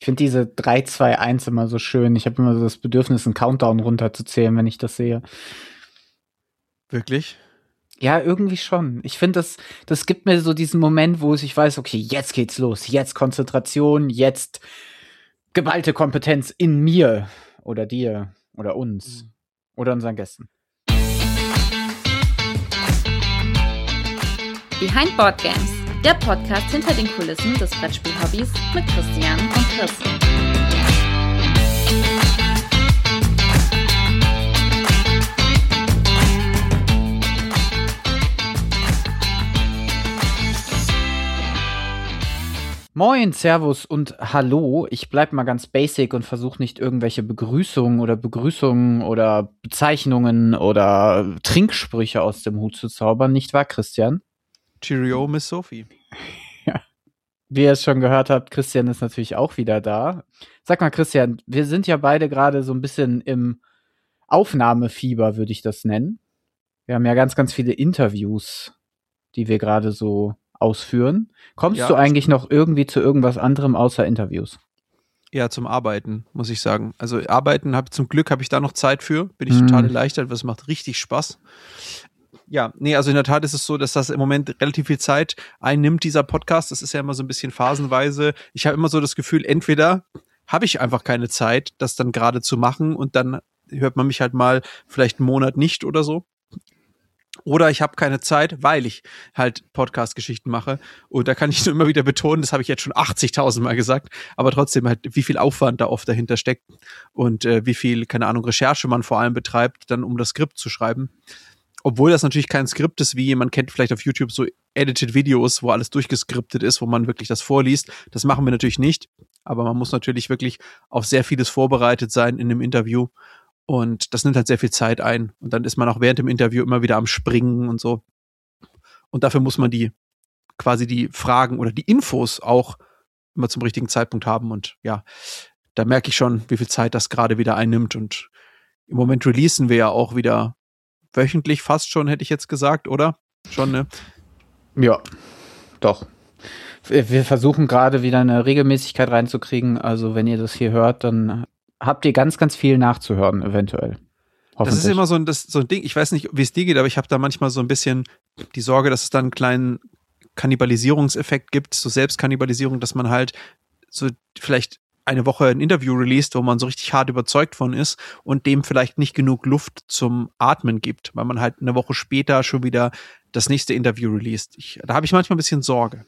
Ich finde diese 3, 2, 1 immer so schön. Ich habe immer so das Bedürfnis, einen Countdown runterzuzählen, wenn ich das sehe. Wirklich? Ja, irgendwie schon. Ich finde, das gibt mir so diesen Moment, wo ich weiß, okay, jetzt geht's los. Jetzt Konzentration, jetzt geballte Kompetenz in mir oder dir oder uns oder unseren Gästen. Behind Board Games, der Podcast hinter den Kulissen des Brettspiel-Hobbys mit Christian und Chris. Moin, Servus und Hallo. Ich bleib mal ganz basic und versuche nicht irgendwelche Begrüßungen oder Bezeichnungen oder Trinksprüche aus dem Hut zu zaubern. Nicht wahr, Christian? Cheerio, Miss Sophie. Ja. Wie ihr es schon gehört habt, Christian ist natürlich auch wieder da. Sag mal, Christian, wir sind ja beide gerade so ein bisschen im Aufnahmefieber, würde ich das nennen. Wir haben ja ganz, ganz viele Interviews, die wir gerade so ausführen. Kommst du eigentlich noch irgendwie zu irgendwas anderem außer Interviews? Ja, zum Arbeiten, muss ich sagen. Also Arbeiten, zum Glück habe ich da noch Zeit für. Bin ich total erleichtert, weil es macht richtig Spaß. Ja, nee, also in der Tat ist es so, dass das im Moment relativ viel Zeit einnimmt, dieser Podcast. Das ist ja immer so ein bisschen phasenweise. Ich habe immer so das Gefühl, entweder habe ich einfach keine Zeit, das dann gerade zu machen und dann hört man mich halt mal vielleicht einen Monat nicht oder so. Oder ich habe keine Zeit, weil ich halt Podcast-Geschichten mache. Und da kann ich nur immer wieder betonen, das habe ich jetzt schon 80.000 Mal gesagt, aber trotzdem halt, wie viel Aufwand da oft dahinter steckt und wie viel, keine Ahnung, Recherche man vor allem betreibt, dann um das Skript zu schreiben. Obwohl das natürlich kein Skript ist, wie man kennt vielleicht auf YouTube so edited Videos, wo alles durchgeskriptet ist, wo man wirklich das vorliest. Das machen wir natürlich nicht, aber man muss natürlich wirklich auf sehr vieles vorbereitet sein in einem Interview. Und das nimmt halt sehr viel Zeit ein. Und dann ist man auch während dem Interview immer wieder am Springen und so. Und dafür muss man die Fragen oder die Infos auch immer zum richtigen Zeitpunkt haben. Und ja, da merke ich schon, wie viel Zeit das gerade wieder einnimmt. Und im Moment releasen wir ja auch wieder wöchentlich fast schon, hätte ich jetzt gesagt, oder? Schon, ne? Ja, doch. Wir versuchen gerade wieder eine Regelmäßigkeit reinzukriegen. Also wenn ihr das hier hört, dann habt ihr ganz, ganz viel nachzuhören, eventuell. Das ist immer so ein Ding, ich weiß nicht, wie es dir geht, aber ich habe da manchmal so ein bisschen die Sorge, dass es dann einen kleinen Kannibalisierungseffekt gibt, so Selbstkannibalisierung, dass man halt so vielleicht eine Woche ein Interview released, wo man so richtig hart überzeugt von ist und dem vielleicht nicht genug Luft zum Atmen gibt, weil man halt eine Woche später schon wieder das nächste Interview released. Da habe ich manchmal ein bisschen Sorge.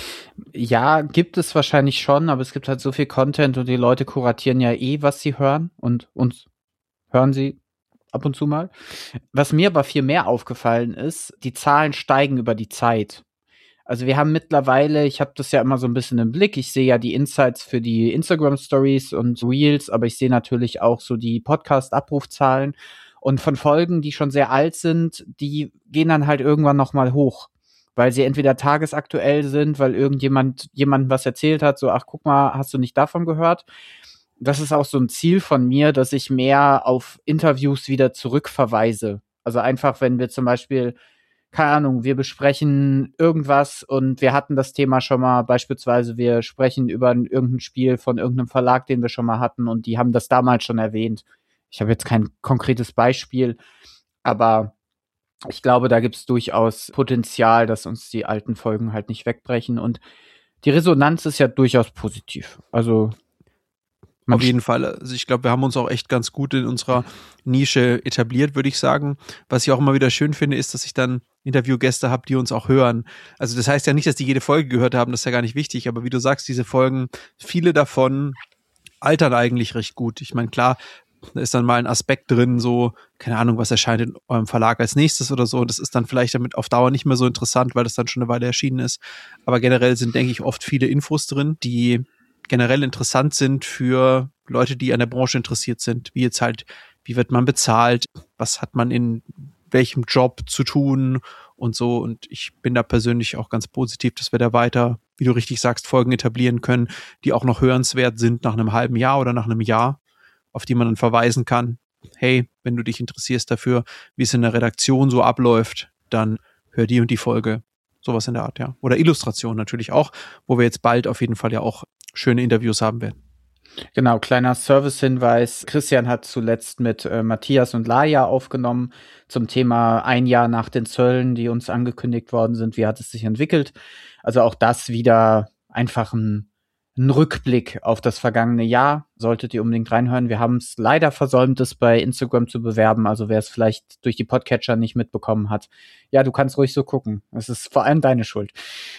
Ja, gibt es wahrscheinlich schon, aber es gibt halt so viel Content und die Leute kuratieren ja was sie hören und uns hören sie ab und zu mal. Was mir aber viel mehr aufgefallen ist, die Zahlen steigen über die Zeit. Also wir haben mittlerweile, ich habe das ja immer so ein bisschen im Blick, ich sehe ja die Insights für die Instagram-Stories und Reels, aber ich sehe natürlich auch so die Podcast-Abrufzahlen und von Folgen, die schon sehr alt sind, die gehen dann halt irgendwann noch mal hoch, weil sie entweder tagesaktuell sind, weil jemandem was erzählt hat, so, ach, guck mal, hast du nicht davon gehört? Das ist auch so ein Ziel von mir, dass ich mehr auf Interviews wieder zurückverweise. Also einfach, wenn wir zum Beispiel, keine Ahnung, wir besprechen irgendwas und wir hatten das Thema schon mal, beispielsweise wir sprechen über irgendein Spiel von irgendeinem Verlag, den wir schon mal hatten und die haben das damals schon erwähnt. Ich habe jetzt kein konkretes Beispiel, aber ich glaube, da gibt es durchaus Potenzial, dass uns die alten Folgen halt nicht wegbrechen. Und die Resonanz ist ja durchaus positiv. Also auf jeden Fall. Also ich glaube, wir haben uns auch echt ganz gut in unserer Nische etabliert, würde ich sagen. Was ich auch immer wieder schön finde, ist, dass ich dann Interviewgäste habe, die uns auch hören. Also das heißt ja nicht, dass die jede Folge gehört haben, das ist ja gar nicht wichtig. Aber wie du sagst, diese Folgen, viele davon altern eigentlich recht gut. Ich meine, klar, da ist dann mal ein Aspekt drin, so, keine Ahnung, was erscheint in eurem Verlag als nächstes oder so. Und das ist dann vielleicht damit auf Dauer nicht mehr so interessant, weil das dann schon eine Weile erschienen ist. Aber generell sind, denke ich, oft viele Infos drin, die generell interessant sind für Leute, die an der Branche interessiert sind. Wie jetzt halt, wie wird man bezahlt? Was hat man in welchem Job zu tun? Und so. Und ich bin da persönlich auch ganz positiv, dass wir da weiter, wie du richtig sagst, Folgen etablieren können, die auch noch hörenswert sind nach einem halben Jahr oder nach einem Jahr, auf die man dann verweisen kann. Hey, wenn du dich interessierst dafür, wie es in der Redaktion so abläuft, dann hör die und die Folge. Sowas in der Art, ja. Oder Illustration natürlich auch, wo wir jetzt bald auf jeden Fall ja auch schöne Interviews haben werden. Genau, kleiner Service-Hinweis. Christian hat zuletzt mit Matthias und Laia aufgenommen zum Thema 1 Jahr nach den Zöllen, die uns angekündigt worden sind. Wie hat es sich entwickelt? Also auch das wieder einfach ein Rückblick auf das vergangene Jahr. Solltet ihr unbedingt reinhören. Wir haben es leider versäumt, es bei Instagram zu bewerben. Also wer es vielleicht durch die Podcatcher nicht mitbekommen hat. Ja, du kannst ruhig so gucken. Es ist vor allem deine Schuld.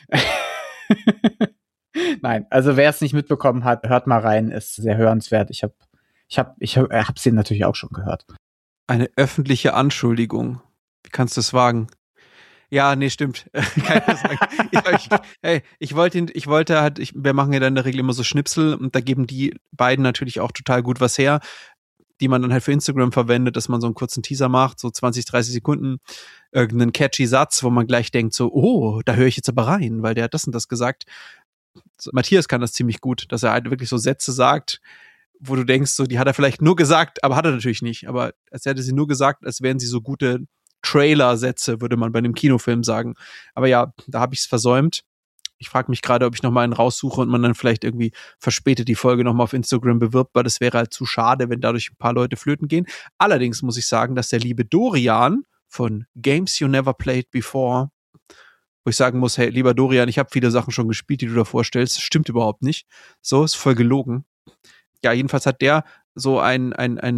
Nein, also wer es nicht mitbekommen hat, hört mal rein, ist sehr hörenswert. Ich hab's ihn natürlich auch schon gehört. Eine öffentliche Anschuldigung. Wie kannst du es wagen? Ja, nee, stimmt. Kann ich sagen. Wir machen ja dann in der Regel immer so Schnipsel und da geben die beiden natürlich auch total gut was her, die man dann halt für Instagram verwendet, dass man so einen kurzen Teaser macht, so 20, 30 Sekunden, irgendeinen catchy Satz, wo man gleich denkt so, oh, da höre ich jetzt aber rein, weil der hat das und das gesagt. Matthias kann das ziemlich gut, dass er halt wirklich so Sätze sagt, wo du denkst, so, die hat er vielleicht nur gesagt, aber hat er natürlich nicht. Aber als hätte sie nur gesagt, als wären sie so gute Trailer-Sätze, würde man bei einem Kinofilm sagen. Aber ja, da habe ich es versäumt. Ich frage mich gerade, ob ich noch mal einen raussuche und man dann vielleicht irgendwie verspätet die Folge noch mal auf Instagram bewirbt, weil das wäre halt zu schade, wenn dadurch ein paar Leute flöten gehen. Allerdings muss ich sagen, dass der liebe Dorian von Games You Never Played Before, wo ich sagen muss, hey, lieber Dorian, ich habe viele Sachen schon gespielt, die du da vorstellst. Das stimmt überhaupt nicht. So, ist voll gelogen. Ja, jedenfalls hat der so ein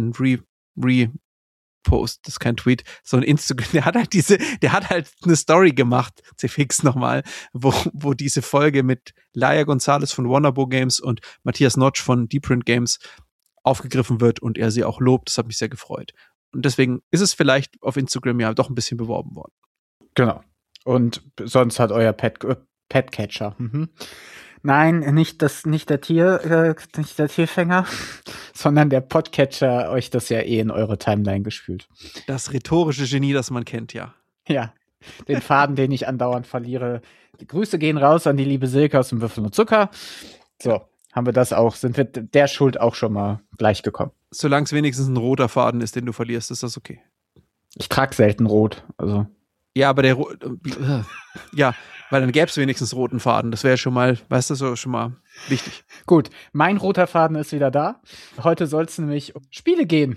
Post, das ist kein Tweet, so ein Instagram, der hat halt eine Story gemacht, fix nochmal, wo diese Folge mit Laia Gonzalez von Wonderbo Games und Matthias Notch von Deeprint Games aufgegriffen wird und er sie auch lobt. Das hat mich sehr gefreut. Und deswegen ist es vielleicht auf Instagram ja doch ein bisschen beworben worden. Genau. Und sonst hat euer Petcatcher. Nein, nicht der Tierfänger, sondern der Podcatcher euch das ja in eure Timeline gespült. Das rhetorische Genie, das man kennt, ja. Ja, den Faden, den ich andauernd verliere. Die Grüße gehen raus an die liebe Silke aus dem Würfel und Zucker. So, haben wir das auch, sind wir der Schuld auch schon mal gleich gekommen. Solange es wenigstens ein roter Faden ist, den du verlierst, ist das okay. Ich trage selten rot, also. Ja, aber ja, weil dann gäbe es wenigstens roten Faden. Das wäre schon mal, weißt du, so schon mal wichtig. Gut, mein roter Faden ist wieder da. Heute soll es nämlich um Spiele gehen.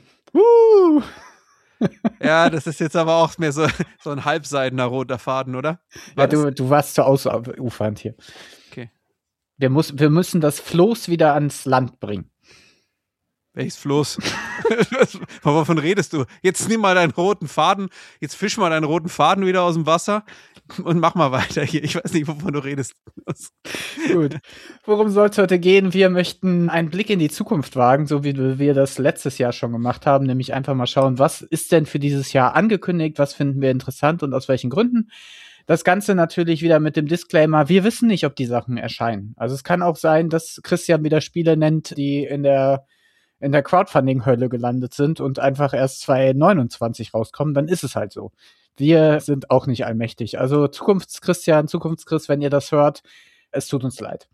Ja, das ist jetzt aber auch mehr so ein halbseidener roter Faden, oder? Ja, du warst zu ausufernd hier. Okay. Wir müssen das Floß wieder ans Land bringen. Welches Floß? Wovon redest du? Jetzt nimm mal deinen roten Faden, jetzt fisch mal deinen roten Faden wieder aus dem Wasser und mach mal weiter hier. Ich weiß nicht, wovon du redest. Gut. Worum soll es heute gehen? Wir möchten einen Blick in die Zukunft wagen, so wie wir das letztes Jahr schon gemacht haben, nämlich einfach mal schauen, was ist denn für dieses Jahr angekündigt, was finden wir interessant und aus welchen Gründen. Das Ganze natürlich wieder mit dem Disclaimer, wir wissen nicht, ob die Sachen erscheinen. Also es kann auch sein, dass Christian wieder Spiele nennt, die in der Crowdfunding-Hölle gelandet sind und einfach erst 2029 rauskommen, dann ist es halt so. Wir sind auch nicht allmächtig. Also Zukunftschris, wenn ihr das hört, es tut uns leid.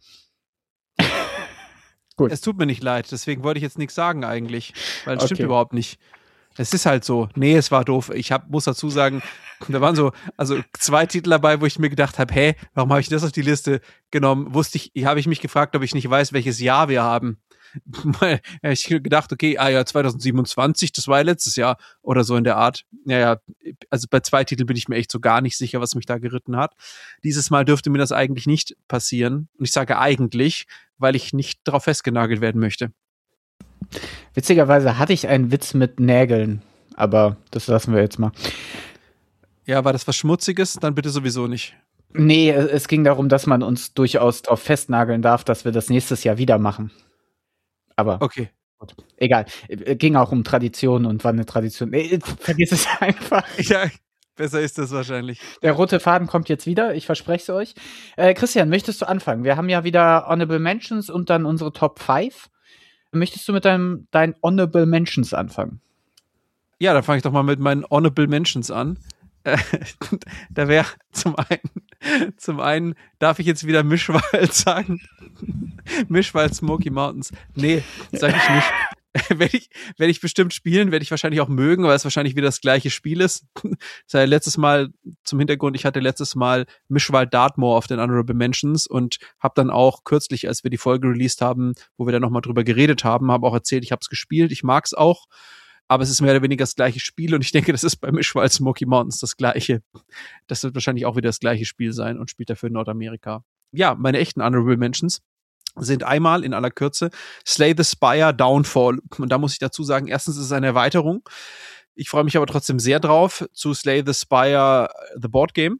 Gut. Es tut mir nicht leid, deswegen wollte ich jetzt nichts sagen eigentlich, weil es stimmt überhaupt nicht. Es ist halt so. Nee, es war doof. Muss dazu sagen, da waren so 2 Titel dabei, wo ich mir gedacht habe, hey, warum habe ich das auf die Liste genommen? Habe ich mich gefragt, ob ich nicht weiß, welches Jahr wir haben. Ich gedacht, okay, ja, 2027, das war ja letztes Jahr oder so in der Art. Ja, also bei 2 Titeln bin ich mir echt so gar nicht sicher, was mich da geritten hat. Dieses Mal dürfte mir das eigentlich nicht passieren. Und ich sage eigentlich, weil ich nicht darauf festgenagelt werden möchte. Witzigerweise hatte ich einen Witz mit Nägeln, aber das lassen wir jetzt mal. Ja, war das was Schmutziges? Dann bitte sowieso nicht. Nee, es ging darum, dass man uns durchaus darauf festnageln darf, dass wir das nächstes Jahr wieder machen. Aber okay. Gut. Egal. Ging auch um Tradition und war eine Tradition. Vergiss es einfach. Ja, besser ist das wahrscheinlich. Der rote Faden kommt jetzt wieder, ich verspreche es euch. Christian, möchtest du anfangen? Wir haben ja wieder Honorable Mentions und dann unsere Top 5. Möchtest du mit deinen Honorable Mentions anfangen? Ja, dann fange ich doch mal mit meinen Honorable Mentions an. Da wäre zum einen darf ich jetzt wieder Mischwald sagen. Mischwald Smoky Mountains. Nee, sag ich nicht. werde ich bestimmt spielen, werde ich wahrscheinlich auch mögen, weil es wahrscheinlich wieder das gleiche Spiel ist. Das war letztes Mal, zum Hintergrund, ich hatte letztes Mal Mishwald Dartmoor auf den Honorable Mentions und habe dann auch kürzlich, als wir die Folge released haben, wo wir dann nochmal drüber geredet haben, habe auch erzählt, ich habe es gespielt, ich mag es auch, aber es ist mehr oder weniger das gleiche Spiel und ich denke, das ist bei Mishwald Smoky Mountains das gleiche. Das wird wahrscheinlich auch wieder das gleiche Spiel sein und spielt dafür in Nordamerika. Ja, meine echten Honorable Mentions sind einmal in aller Kürze Slay the Spire Downfall. Und da muss ich dazu sagen, erstens ist es eine Erweiterung. Ich freue mich aber trotzdem sehr drauf zu Slay the Spire The Board Game.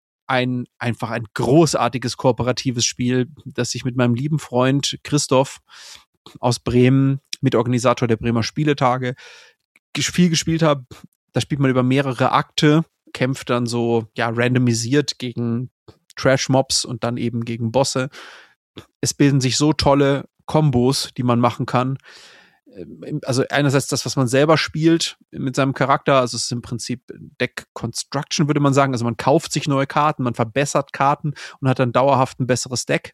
Einfach ein großartiges kooperatives Spiel, das ich mit meinem lieben Freund Christoph aus Bremen, Mitorganisator der Bremer Spieletage, viel gespielt habe. Da spielt man über mehrere Akte, kämpft dann so randomisiert gegen Trash-Mobs und dann eben gegen Bosse. Es bilden sich so tolle Kombos, die man machen kann. Also einerseits das, was man selber spielt mit seinem Charakter, also es ist im Prinzip Deck Construction, würde man sagen. Also man kauft sich neue Karten, man verbessert Karten und hat dann dauerhaft ein besseres Deck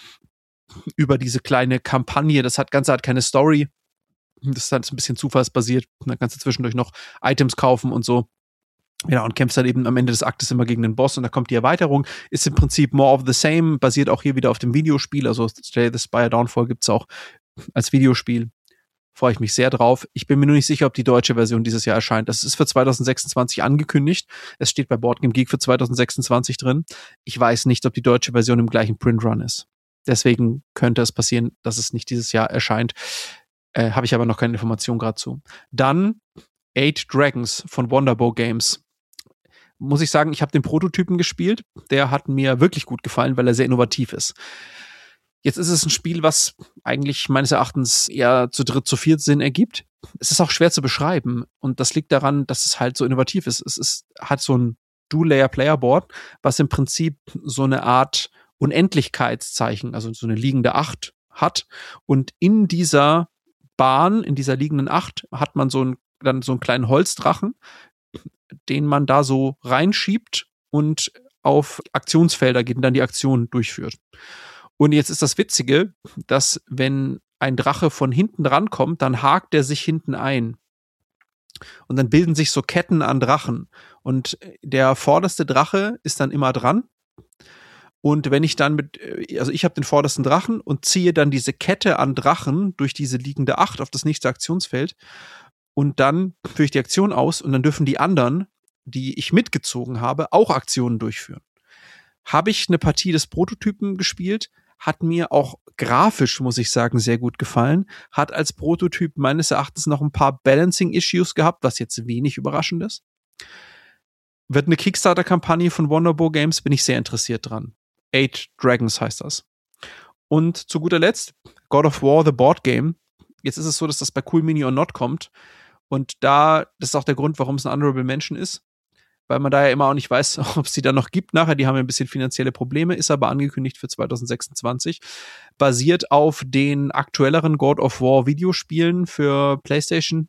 über diese kleine Kampagne. Das Ganze hat keine Story. Das ist halt ein bisschen zufallsbasiert. Man kann zwischendurch noch Items kaufen und so. Ja, und kämpft dann eben am Ende des Aktes immer gegen den Boss und da kommt die Erweiterung. Ist im Prinzip more of the same, basiert auch hier wieder auf dem Videospiel. Also Slay the Spire Downfall gibt's auch als Videospiel. Freue ich mich sehr drauf. Ich bin mir nur nicht sicher, ob die deutsche Version dieses Jahr erscheint. Das ist für 2026 angekündigt. Es steht bei Board Game Geek für 2026 drin. Ich weiß nicht, ob die deutsche Version im gleichen Printrun ist. Deswegen könnte es passieren, dass es nicht dieses Jahr erscheint. Habe ich aber noch keine Information gerade zu. Dann 8 Dragons von Wonderbow Games. Muss ich sagen, ich habe den Prototypen gespielt. Der hat mir wirklich gut gefallen, weil er sehr innovativ ist. Jetzt ist es ein Spiel, was eigentlich meines Erachtens eher zu dritt, zu viert Sinn ergibt. Es ist auch schwer zu beschreiben und das liegt daran, dass es halt so innovativ ist. Hat so ein Dual-Layer-Player-Board, was im Prinzip so eine Art Unendlichkeitszeichen, also so eine liegende 8 hat und in dieser Bahn, in dieser liegenden 8 hat man dann so einen kleinen Holzdrachen, den man da so reinschiebt und auf Aktionsfelder geht und dann die Aktion durchführt. Und jetzt ist das Witzige, dass wenn ein Drache von hinten rankommt, dann hakt er sich hinten ein. Und dann bilden sich so Ketten an Drachen. Und der vorderste Drache ist dann immer dran. Und wenn ich dann ich habe den vordersten Drachen und ziehe dann diese Kette an Drachen durch diese liegende 8 auf das nächste Aktionsfeld. Und dann führe ich die Aktion aus und dann dürfen die anderen, die ich mitgezogen habe, auch Aktionen durchführen. Habe ich eine Partie des Prototypen gespielt, hat mir auch grafisch, muss ich sagen, sehr gut gefallen. Hat als Prototyp meines Erachtens noch ein paar Balancing-Issues gehabt, was jetzt wenig überraschend ist. Wird eine Kickstarter-Kampagne von Wonderbow Games, bin ich sehr interessiert dran. 8 Dragons heißt das. Und zu guter Letzt, God of War, The Board Game. Jetzt ist es so, dass das bei Cool Mini or Not kommt. Und das ist auch der Grund, warum es ein Honorable Mention ist. Weil man da ja immer auch nicht weiß, ob es die dann noch gibt nachher. Die haben ja ein bisschen finanzielle Probleme, ist aber angekündigt für 2026. Basiert auf den aktuelleren God of War Videospielen für PlayStation.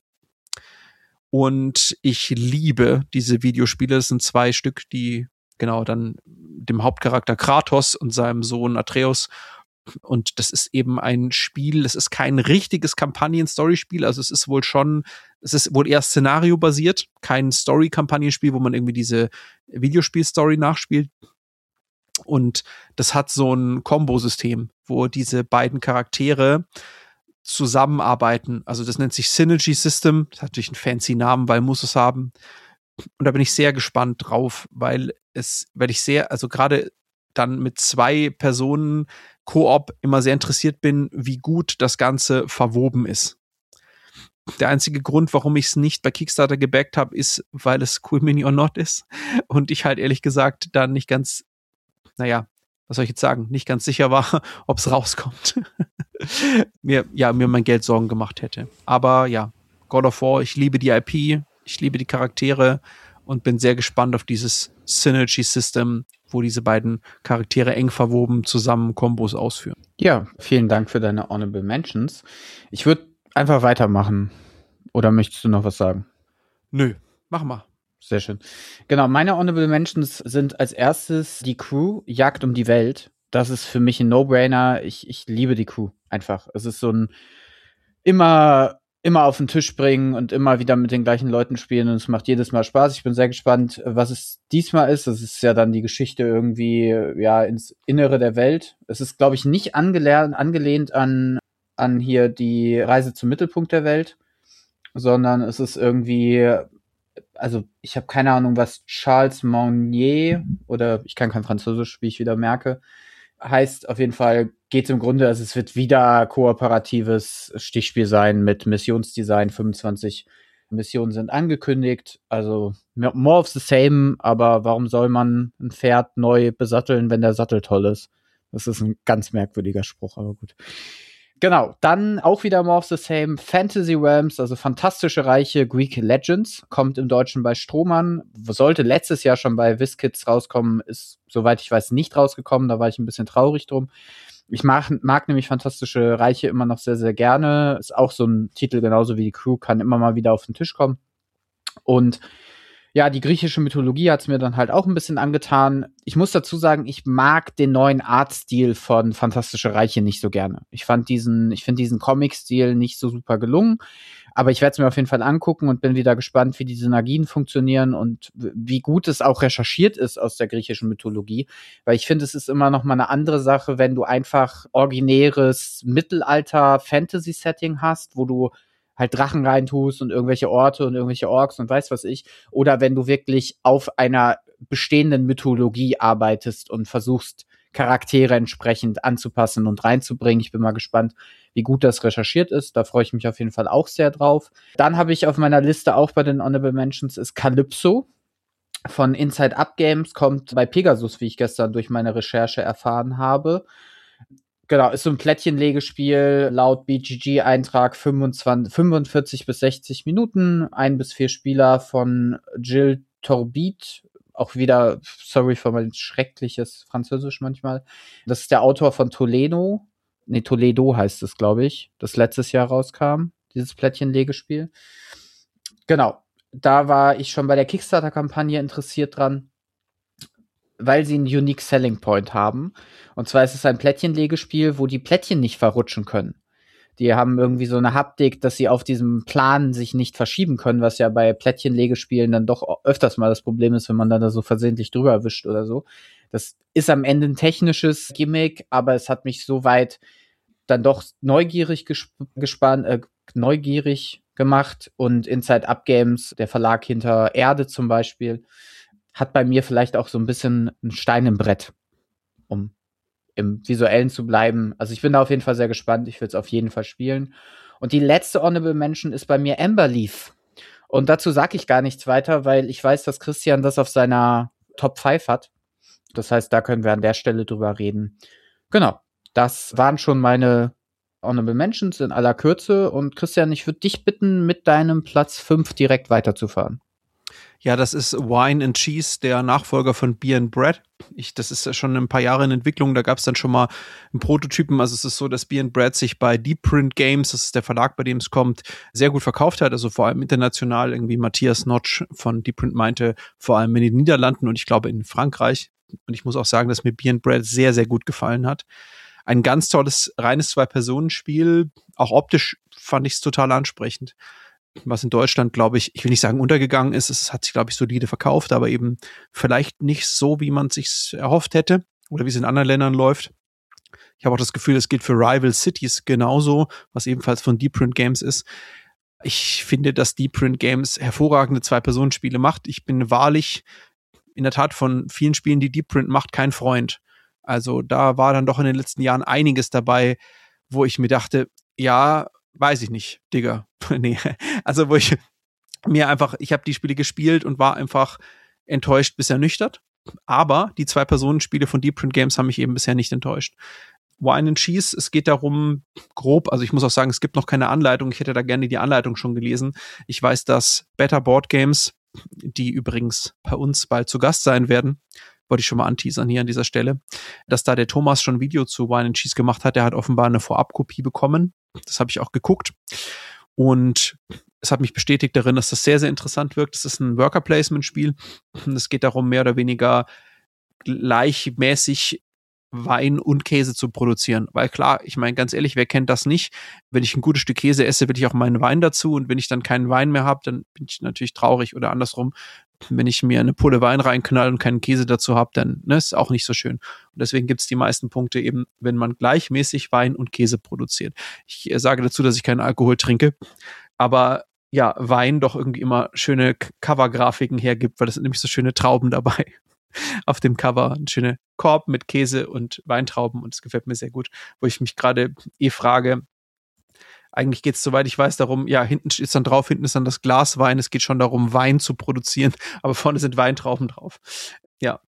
Und ich liebe diese Videospiele. Es sind 2 Stück, die genau dann dem Hauptcharakter Kratos und seinem Sohn Atreus. Und das ist eben ein Spiel, es ist kein richtiges Kampagnen-Story-Spiel, also es ist wohl eher szenariobasiert, kein Story-Kampagnenspiel, wo man irgendwie diese Videospiel-Story nachspielt. Und das hat so ein Kombo-System, wo diese beiden Charaktere zusammenarbeiten. Also das nennt sich Synergy System, das hat natürlich einen fancy Namen, weil muss es haben. Und da bin ich sehr gespannt drauf, weil ich sehr, also gerade dann mit 2 Personen Koop immer sehr interessiert bin, wie gut das Ganze verwoben ist. Der einzige Grund, warum ich es nicht bei Kickstarter gebackt habe, ist, weil es Cool Mini or Not ist und ich halt ehrlich gesagt dann nicht ganz, was soll ich jetzt sagen, nicht ganz sicher war, ob es rauskommt. mir mein Geld Sorgen gemacht hätte. Aber ja, God of War, ich liebe die IP, ich liebe die Charaktere und bin sehr gespannt auf dieses Synergy-System, wo diese beiden Charaktere eng verwoben zusammen Kombos ausführen. Ja, vielen Dank für deine Honorable Mentions. Ich würde einfach weitermachen. Oder möchtest du noch was sagen? Nö, mach mal. Sehr schön. Genau, meine Honorable Mentions sind als erstes die Crew, Jagd um die Welt. Das ist für mich ein No-Brainer. Ich liebe die Crew einfach. Es ist so ein immer immer auf den Tisch bringen und immer wieder mit den gleichen Leuten spielen und es macht jedes Mal Spaß. Ich bin sehr gespannt, was es diesmal ist. Das ist ja dann die Geschichte irgendwie ins Innere der Welt. Es ist, glaube ich, nicht angelehnt an hier die Reise zum Mittelpunkt der Welt, sondern es ist irgendwie, also ich habe keine Ahnung, was Charles Monnier, oder ich kann kein Französisch, wie ich wieder merke, heißt. Auf jeden Fall geht es im Grunde, also es wird wieder kooperatives Stichspiel sein mit Missionsdesign. 25 Missionen sind angekündigt, also more of the same, aber warum soll man ein Pferd neu besatteln, wenn der Sattel toll ist? Das ist ein ganz merkwürdiger Spruch, aber gut. Genau, dann auch wieder more of the same. Fantasy Realms, also fantastische Reiche Greek Legends, kommt im Deutschen bei Strohmann. Sollte letztes Jahr schon bei WizKids rauskommen, ist, soweit ich weiß, nicht rausgekommen. Da war ich ein bisschen traurig drum. Ich mag nämlich fantastische Reiche immer noch sehr, sehr gerne. Ist auch so ein Titel, genauso wie die Crew, kann immer mal wieder auf den Tisch kommen. Und ja, die griechische Mythologie hat es mir dann halt auch ein bisschen angetan. Ich muss dazu sagen, ich mag den neuen Artstil von Fantastische Reiche nicht so gerne. Ich finde diesen Comic-Stil nicht so super gelungen, aber ich werde es mir auf jeden Fall angucken und bin wieder gespannt, wie die Synergien funktionieren und wie gut es auch recherchiert ist aus der griechischen Mythologie, weil ich finde, es ist immer noch mal eine andere Sache, wenn du einfach originäres Mittelalter-Fantasy-Setting hast, wo du halt Drachen reintust und irgendwelche Orte und irgendwelche Orks und weiß was ich. Oder wenn du wirklich auf einer bestehenden Mythologie arbeitest und versuchst, Charaktere entsprechend anzupassen und reinzubringen. Ich bin mal gespannt, wie gut das recherchiert ist. Da freue ich mich auf jeden Fall auch sehr drauf. Dann habe ich auf meiner Liste auch bei den Honorable Mentions ist Calypso von Inside Up Games, kommt bei Pegasus, wie ich gestern durch meine Recherche erfahren habe. Genau, ist so ein Plättchenlegespiel, laut BGG-Eintrag 45 bis 60 Minuten, 1 bis 4 Spieler von Gilles Torbide, auch wieder, sorry für mein schreckliches Französisch manchmal. Das ist der Autor von Toledo heißt es, glaube ich, das letztes Jahr rauskam, dieses Plättchenlegespiel. Genau, da war ich schon bei der Kickstarter-Kampagne interessiert dran, weil sie einen Unique Selling Point haben. Und zwar ist es ein Plättchenlegespiel, wo die Plättchen nicht verrutschen können. Die haben irgendwie so eine Haptik, dass sie auf diesem Plan sich nicht verschieben können, was ja bei Plättchenlegespielen dann doch öfters mal das Problem ist, wenn man dann da so versehentlich drüber erwischt oder so. Das ist am Ende ein technisches Gimmick, aber es hat mich soweit dann doch neugierig gemacht. Und Inside Up Games, der Verlag hinter Erde zum Beispiel, hat bei mir vielleicht auch so ein bisschen ein Stein im Brett, um im Visuellen zu bleiben. Also ich bin da auf jeden Fall sehr gespannt. Ich will es auf jeden Fall spielen. Und die letzte Honorable Mention ist bei mir Emberleaf. Und dazu sage ich gar nichts weiter, weil ich weiß, dass Christian das auf seiner Top 5 hat. Das heißt, da können wir an der Stelle drüber reden. Genau, das waren schon meine Honorable Mentions in aller Kürze. Und Christian, ich würde dich bitten, mit deinem Platz 5 direkt weiterzufahren. Ja, das ist Wine and Cheese, der Nachfolger von Beer and Bread. Das ist ja schon ein paar Jahre in Entwicklung, da gab es dann schon mal einen Prototypen. Also es ist so, dass Beer and Bread sich bei Deep Print Games, das ist der Verlag, bei dem es kommt, sehr gut verkauft hat. Also vor allem international. Irgendwie Matthias Notch von Deep Print meinte, vor allem in den Niederlanden und ich glaube in Frankreich. Und ich muss auch sagen, dass mir Beer and Bread sehr, sehr gut gefallen hat. Ein ganz tolles, reines Zwei-Personen-Spiel. Auch optisch fand ich es total ansprechend. Was in Deutschland, glaube ich will nicht sagen untergegangen ist, es hat sich, glaube ich, solide verkauft, aber eben vielleicht nicht so, wie man es sich erhofft hätte oder wie es in anderen Ländern läuft. Ich habe auch das Gefühl, es gilt für Rival Cities genauso, was ebenfalls von Deep Print Games ist. Ich finde, dass Deep Print Games hervorragende Zwei-Personen-Spiele macht. Ich bin wahrlich in der Tat von vielen Spielen, die Deep Print macht, kein Freund. Also da war dann doch in den letzten Jahren einiges dabei, wo ich mir dachte, ja, weiß ich nicht, Digga. Nee. Also, ich habe die Spiele gespielt und war einfach enttäuscht bis ernüchtert. Aber die Zwei-Personen-Spiele von Deep Print Games haben mich eben bisher nicht enttäuscht. Wine and Cheese, es geht darum, grob, also ich muss auch sagen, es gibt noch keine Anleitung. Ich hätte da gerne die Anleitung schon gelesen. Ich weiß, dass Better Board Games, die übrigens bei uns bald zu Gast sein werden, wollte ich schon mal anteasern hier an dieser Stelle, dass da der Thomas schon ein Video zu Wine and Cheese gemacht hat. Der hat offenbar eine Vorabkopie bekommen. Das habe ich auch geguckt. Und es hat mich bestätigt darin, dass das sehr, sehr interessant wirkt. Es ist ein Worker-Placement-Spiel. Es geht darum, mehr oder weniger gleichmäßig Wein und Käse zu produzieren. Weil klar, ich meine, ganz ehrlich, wer kennt das nicht? Wenn ich ein gutes Stück Käse esse, will ich auch meinen Wein dazu. Und wenn ich dann keinen Wein mehr habe, dann bin ich natürlich traurig oder andersrum. Wenn ich mir eine Pulle Wein reinknall und keinen Käse dazu habe, dann ist auch nicht so schön. Und deswegen gibt es die meisten Punkte eben, wenn man gleichmäßig Wein und Käse produziert. Ich sage dazu, dass ich keinen Alkohol trinke, aber ja, Wein doch irgendwie immer schöne Cover-Grafiken hergibt, weil das sind nämlich so schöne Trauben dabei. Auf dem Cover ein schöner Korb mit Käse und Weintrauben und es gefällt mir sehr gut, wo ich mich gerade frage, eigentlich geht es, soweit ich weiß, darum, ja, hinten ist dann das Glas Wein, es geht schon darum, Wein zu produzieren, aber vorne sind Weintrauben drauf. Ja.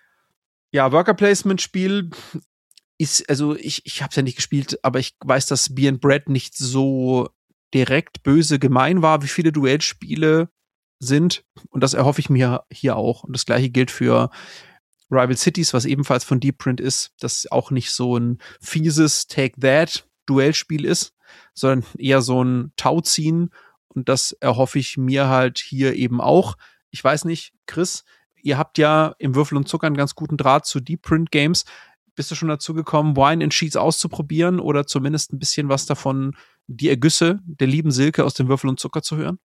Ja, Worker Placement Spiel ist, also ich habe es ja nicht gespielt, aber ich weiß, dass Beer and Bread nicht so direkt böse gemein war, wie viele Duellspiele sind. Und das erhoffe ich mir hier auch. Und das gleiche gilt für Rival Cities, was ebenfalls von Deep Print ist, das auch nicht so ein fieses Take-That-Duellspiel ist, sondern eher so ein Tauziehen. Und das erhoffe ich mir halt hier eben auch. Ich weiß nicht, Chris, ihr habt ja im Würfel und Zucker einen ganz guten Draht zu Deep Print Games. Bist du schon dazu gekommen, Wine and Cheese auszuprobieren oder zumindest ein bisschen was davon, die Ergüsse der lieben Silke aus dem Würfel und Zucker zu hören?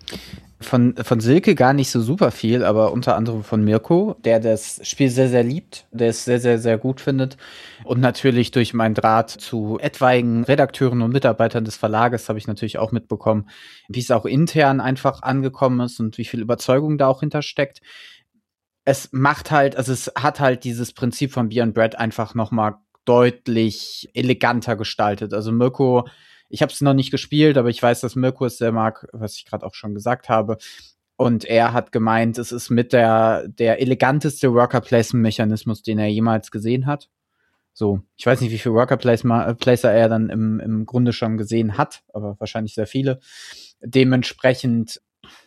Von Silke gar nicht so super viel, aber unter anderem von Mirko, der das Spiel sehr, sehr liebt, der es sehr, sehr, sehr gut findet. Und natürlich durch meinen Draht zu etwaigen Redakteuren und Mitarbeitern des Verlages habe ich natürlich auch mitbekommen, wie es auch intern einfach angekommen ist und wie viel Überzeugung da auch hintersteckt. Es macht halt, also es hat halt dieses Prinzip von Beer and Bread einfach noch mal deutlich eleganter gestaltet. Also Mirko, ich habe es noch nicht gespielt, aber ich weiß, dass Mirko es sehr mag, was ich gerade auch schon gesagt habe. Und er hat gemeint, es ist mit der eleganteste Worker-Placement-Mechanismus, den er jemals gesehen hat. So, ich weiß nicht, wie viele Worker-Placer er dann im Grunde schon gesehen hat, aber wahrscheinlich sehr viele. Dementsprechend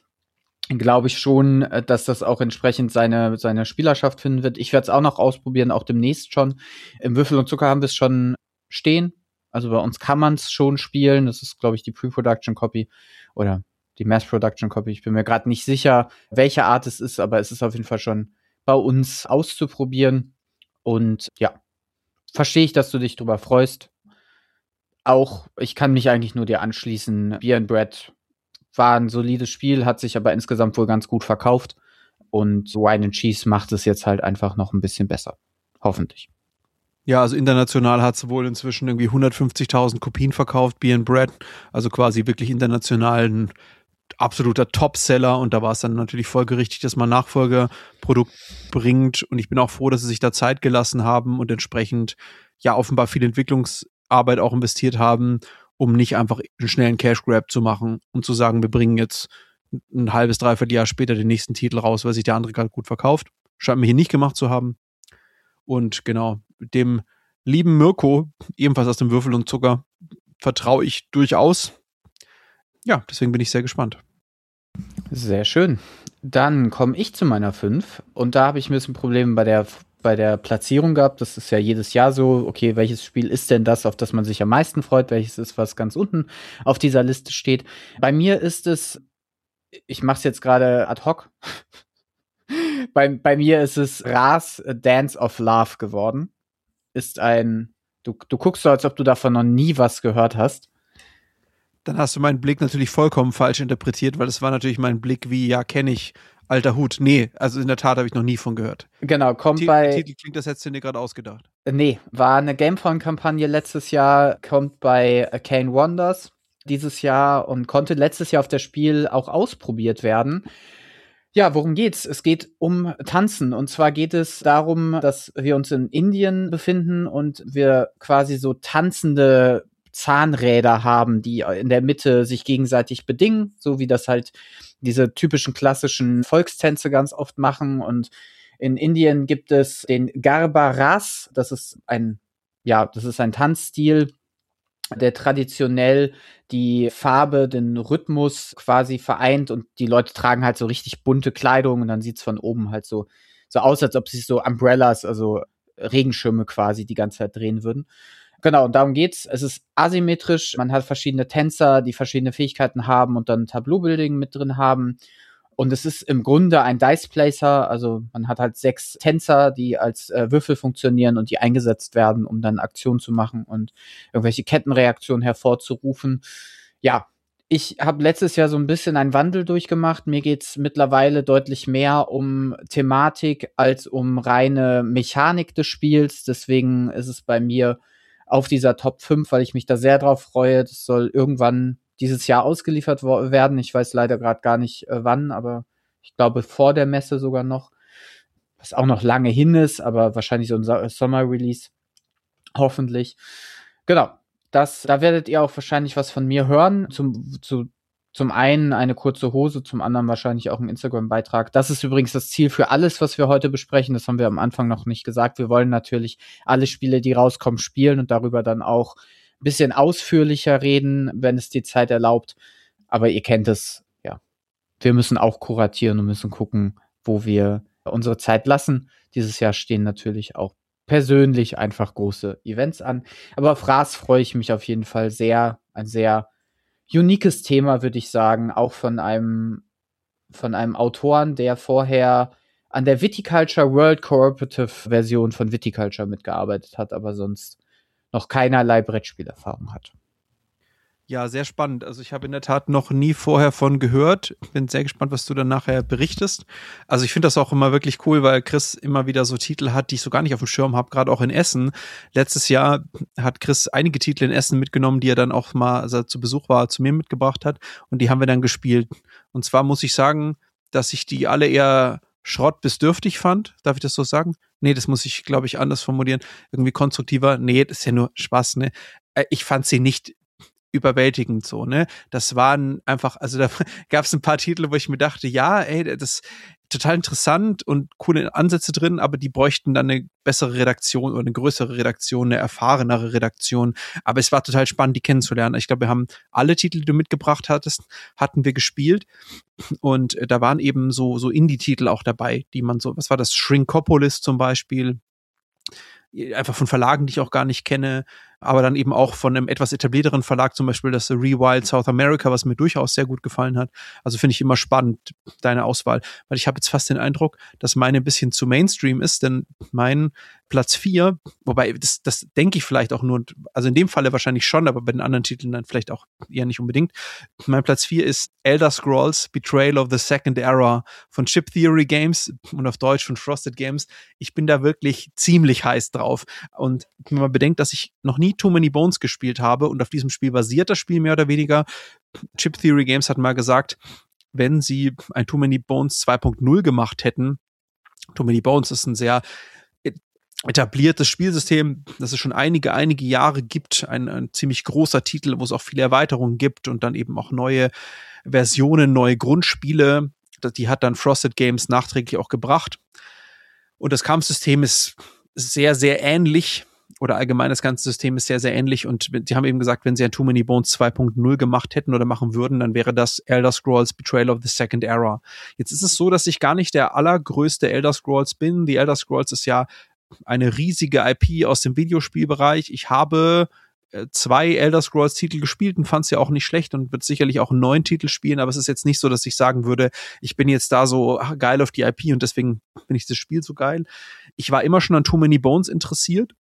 glaube ich schon, dass das auch entsprechend seine Spielerschaft finden wird. Ich werde es auch noch ausprobieren, auch demnächst schon. Im Würfel und Zucker haben wir es schon stehen. Also bei uns kann man es schon spielen. Das ist, glaube ich, die Pre-Production-Copy oder die Mass-Production-Copy. Ich bin mir gerade nicht sicher, welche Art es ist, aber es ist auf jeden Fall schon bei uns auszuprobieren. Und ja, verstehe ich, dass du dich drüber freust. Auch, ich kann mich eigentlich nur dir anschließen. Beer and Bread war ein solides Spiel, hat sich aber insgesamt wohl ganz gut verkauft. Und Wine and Cheese macht es jetzt halt einfach noch ein bisschen besser. Hoffentlich. Ja, also international hat es wohl inzwischen irgendwie 150.000 Kopien verkauft, Beer and Bread. Also quasi wirklich international ein absoluter Topseller. Und da war es dann natürlich folgerichtig, dass man Nachfolgerprodukt bringt. Und ich bin auch froh, dass sie sich da Zeit gelassen haben und entsprechend ja offenbar viel Entwicklungsarbeit auch investiert haben, um nicht einfach einen schnellen Cash-Grab zu machen und zu sagen, wir bringen jetzt ein halbes, dreiviertel Jahr später den nächsten Titel raus, weil sich der andere gerade gut verkauft. Scheint mir hier nicht gemacht zu haben. Und genau, dem lieben Mirko, ebenfalls aus dem Würfel und Zucker, vertraue ich durchaus. Ja, deswegen bin ich sehr gespannt. Sehr schön. Dann komme ich zu meiner 5 und da habe ich ein bisschen Probleme bei der Platzierung gehabt. Das ist ja jedes Jahr so, okay, welches Spiel ist denn das, auf das man sich am meisten freut? Welches ist, was ganz unten auf dieser Liste steht? Bei mir ist es, ich mache es jetzt gerade ad hoc, bei mir ist es Ras Dance of Love geworden. Ist du guckst so, als ob du davon noch nie was gehört hast. Dann hast du meinen Blick natürlich vollkommen falsch interpretiert, weil es war natürlich mein Blick wie, ja, kenne ich, alter Hut. Nee, also in der Tat habe ich noch nie von gehört. Genau, kommt bei... Titel klingt, das hättest du dir gerade ausgedacht. Nee, war eine Gamephone-Kampagne letztes Jahr, kommt bei Arcane Wonders dieses Jahr und konnte letztes Jahr auf das Spiel auch ausprobiert werden. Ja, worum geht's? Es geht um Tanzen. Und zwar geht es darum, dass wir uns in Indien befinden und wir quasi so tanzende Zahnräder haben, die in der Mitte sich gegenseitig bedingen, so wie das halt diese typischen klassischen Volkstänze ganz oft machen. Und in Indien gibt es den Garba Ras. Das ist ein Tanzstil, der traditionell die Farbe, den Rhythmus quasi vereint und die Leute tragen halt so richtig bunte Kleidung und dann sieht's von oben halt so aus, als ob sich so Umbrellas, also Regenschirme quasi die ganze Zeit drehen würden. Genau, und darum geht's. Es ist asymmetrisch. Man hat verschiedene Tänzer, die verschiedene Fähigkeiten haben und dann Tableau-Building mit drin haben. Und es ist im Grunde ein Dice Placer, also man hat halt 6 Tänzer, die als Würfel funktionieren und die eingesetzt werden, um dann Aktionen zu machen und irgendwelche Kettenreaktionen hervorzurufen. Ja, ich habe letztes Jahr so ein bisschen einen Wandel durchgemacht. Mir geht's mittlerweile deutlich mehr um Thematik als um reine Mechanik des Spiels. Deswegen ist es bei mir auf dieser Top 5, weil ich mich da sehr drauf freue. Das soll irgendwann dieses Jahr ausgeliefert werden. Ich weiß leider gerade gar nicht wann, aber ich glaube vor der Messe sogar noch. Was auch noch lange hin ist, aber wahrscheinlich so ein Sommer-Release. Hoffentlich. Genau. Da werdet ihr auch wahrscheinlich was von mir hören. Zum einen eine kurze Hose, zum anderen wahrscheinlich auch ein Instagram-Beitrag. Das ist übrigens das Ziel für alles, was wir heute besprechen. Das haben wir am Anfang noch nicht gesagt. Wir wollen natürlich alle Spiele, die rauskommen, spielen und darüber dann auch ein bisschen ausführlicher reden, wenn es die Zeit erlaubt. Aber ihr kennt es, ja. Wir müssen auch kuratieren und müssen gucken, wo wir unsere Zeit lassen. Dieses Jahr stehen natürlich auch persönlich einfach große Events an. Aber auf Ras freue ich mich auf jeden Fall sehr. Ein sehr uniques Thema, würde ich sagen. Auch von einem Autoren, der vorher an der Viticulture World Cooperative Version von Viticulture mitgearbeitet hat, aber sonst noch keinerlei Brettspielerfahrung hat. Ja, sehr spannend. Also ich habe in der Tat noch nie vorher von gehört. Bin sehr gespannt, was du dann nachher berichtest. Also ich finde das auch immer wirklich cool, weil Chris immer wieder so Titel hat, die ich so gar nicht auf dem Schirm habe, gerade auch in Essen. Letztes Jahr hat Chris einige Titel in Essen mitgenommen, die er dann auch mal, als er zu Besuch war, zu mir mitgebracht hat. Und die haben wir dann gespielt. Und zwar muss ich sagen, dass ich die alle eher Schrott bis dürftig fand. Darf ich das so sagen? Nee, das muss ich, glaube ich, anders formulieren. Irgendwie konstruktiver. Nee, das ist ja nur Spaß, ne? Ich fand sie nicht überwältigend so, ne? Das waren einfach, also da gab es ein paar Titel, wo ich mir dachte, ja, ey, das ist total interessant und coole Ansätze drin, aber die bräuchten dann eine bessere Redaktion oder eine größere Redaktion, eine erfahrenere Redaktion. Aber es war total spannend, die kennenzulernen. Ich glaube, wir haben alle Titel, die du mitgebracht hattest, hatten wir gespielt. Und da waren eben so Indie-Titel auch dabei, die man so, was war das? Shrinkopolis zum Beispiel. Einfach von Verlagen, die ich auch gar nicht kenne, aber dann eben auch von einem etwas etablierteren Verlag, zum Beispiel das Rewild South America, was mir durchaus sehr gut gefallen hat. Also finde ich immer spannend, deine Auswahl, weil ich habe jetzt fast den Eindruck, dass meine ein bisschen zu Mainstream ist, denn mein Platz 4, wobei das denke ich vielleicht auch nur, also in dem Falle wahrscheinlich schon, aber bei den anderen Titeln dann vielleicht auch eher nicht unbedingt. Mein Platz 4 ist Elder Scrolls Betrayal of the Second Era von Chip Theory Games und auf Deutsch von Frosted Games. Ich bin da wirklich ziemlich heiß drauf. Und wenn man bedenkt, dass ich noch nie Too Many Bones gespielt habe und auf diesem Spiel basiert das Spiel mehr oder weniger. Chip Theory Games hat mal gesagt, wenn sie ein Too Many Bones 2.0 gemacht hätten, Too Many Bones ist ein sehr etabliertes Spielsystem, das es schon einige Jahre gibt, ein ziemlich großer Titel, wo es auch viele Erweiterungen gibt und dann eben auch neue Versionen, neue Grundspiele. Die hat dann Frosted Games nachträglich auch gebracht. Und das Kampfsystem ist sehr, sehr ähnlich, oder allgemein das ganze System ist sehr, sehr ähnlich. Und sie haben eben gesagt, wenn sie ein Too Many Bones 2.0 gemacht hätten oder machen würden, dann wäre das Elder Scrolls Betrayal of the Second Era. Jetzt ist es so, dass ich gar nicht der allergrößte Elder Scrolls bin. Die Elder Scrolls ist ja eine riesige IP aus dem Videospielbereich. Ich habe 2 Elder Scrolls Titel gespielt und fand es ja auch nicht schlecht und wird sicherlich auch einen neuen Titel spielen, aber es ist jetzt nicht so, dass ich sagen würde, ich bin jetzt da so geil auf die IP und deswegen finde ich das Spiel so geil. Ich war immer schon an Too Many Bones interessiert,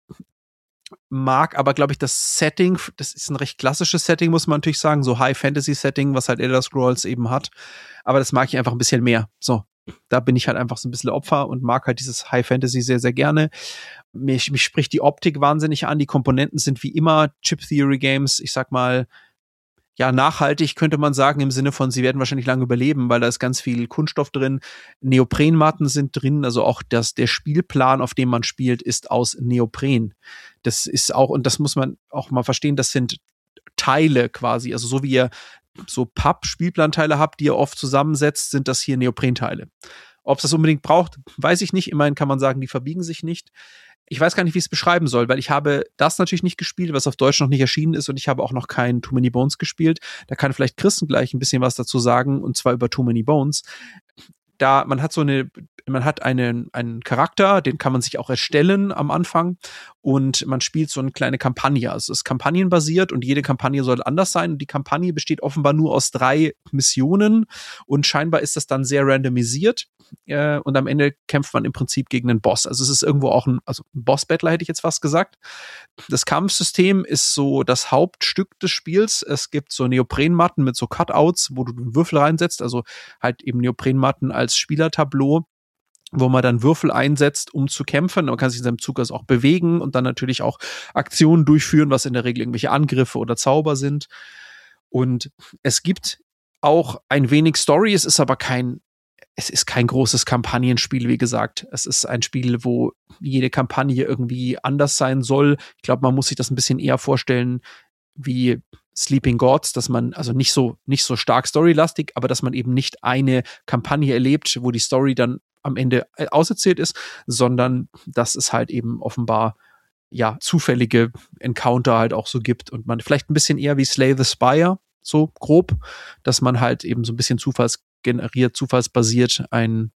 mag aber, glaube ich, das Setting, das ist ein recht klassisches Setting, muss man natürlich sagen, so High-Fantasy-Setting, was halt Elder Scrolls eben hat, aber das mag ich einfach ein bisschen mehr. So, da bin ich halt einfach so ein bisschen Opfer und mag halt dieses High Fantasy sehr, sehr gerne. Mich spricht die Optik wahnsinnig an. Die Komponenten sind wie immer Chip Theory Games. Ich sag mal, ja, nachhaltig könnte man sagen, im Sinne von, sie werden wahrscheinlich lange überleben, weil da ist ganz viel Kunststoff drin. Neoprenmatten sind drin, also auch der Spielplan, auf dem man spielt, ist aus Neopren. Das ist auch, und das muss man auch mal verstehen, das sind Teile quasi, also so wie ihr so Papp-Spielplanteile habt, die ihr oft zusammensetzt, sind das hier Neoprenteile. Ob es das unbedingt braucht, weiß ich nicht. Immerhin kann man sagen, die verbiegen sich nicht. Ich weiß gar nicht, wie ich es beschreiben soll, weil ich habe das natürlich nicht gespielt, was auf Deutsch noch nicht erschienen ist, und ich habe auch noch kein Too Many Bones gespielt. Da kann vielleicht Christen gleich ein bisschen was dazu sagen, und zwar über Too Many Bones. man hat einen Charakter, den kann man sich auch erstellen am Anfang und man spielt so eine kleine Kampagne. Also es ist kampagnenbasiert und jede Kampagne soll anders sein. Und die Kampagne besteht offenbar nur aus 3 Missionen und scheinbar ist das dann sehr randomisiert. Und am Ende kämpft man im Prinzip gegen einen Boss. Also es ist irgendwo auch ein Boss-Battler, hätte ich jetzt fast gesagt. Das Kampfsystem ist so das Hauptstück des Spiels. Es gibt so Neoprenmatten mit so Cutouts, wo du einen Würfel reinsetzt, also halt eben Neoprenmatten als Spielertableau, wo man dann Würfel einsetzt, um zu kämpfen. Man kann sich in seinem Zug also auch bewegen und dann natürlich auch Aktionen durchführen, was in der Regel irgendwelche Angriffe oder Zauber sind. Und es gibt auch ein wenig Story, es ist kein großes Kampagnenspiel, wie gesagt. Es ist ein Spiel, wo jede Kampagne irgendwie anders sein soll. Ich glaube, man muss sich das ein bisschen eher vorstellen wie Sleeping Gods, dass man also nicht so stark storylastig, aber dass man eben nicht eine Kampagne erlebt, wo die Story dann am Ende auserzählt ist, sondern dass es halt eben offenbar ja zufällige Encounter halt auch so gibt und man vielleicht ein bisschen eher wie Slay the Spire, so grob, dass man halt eben so ein bisschen zufallsbasiert eine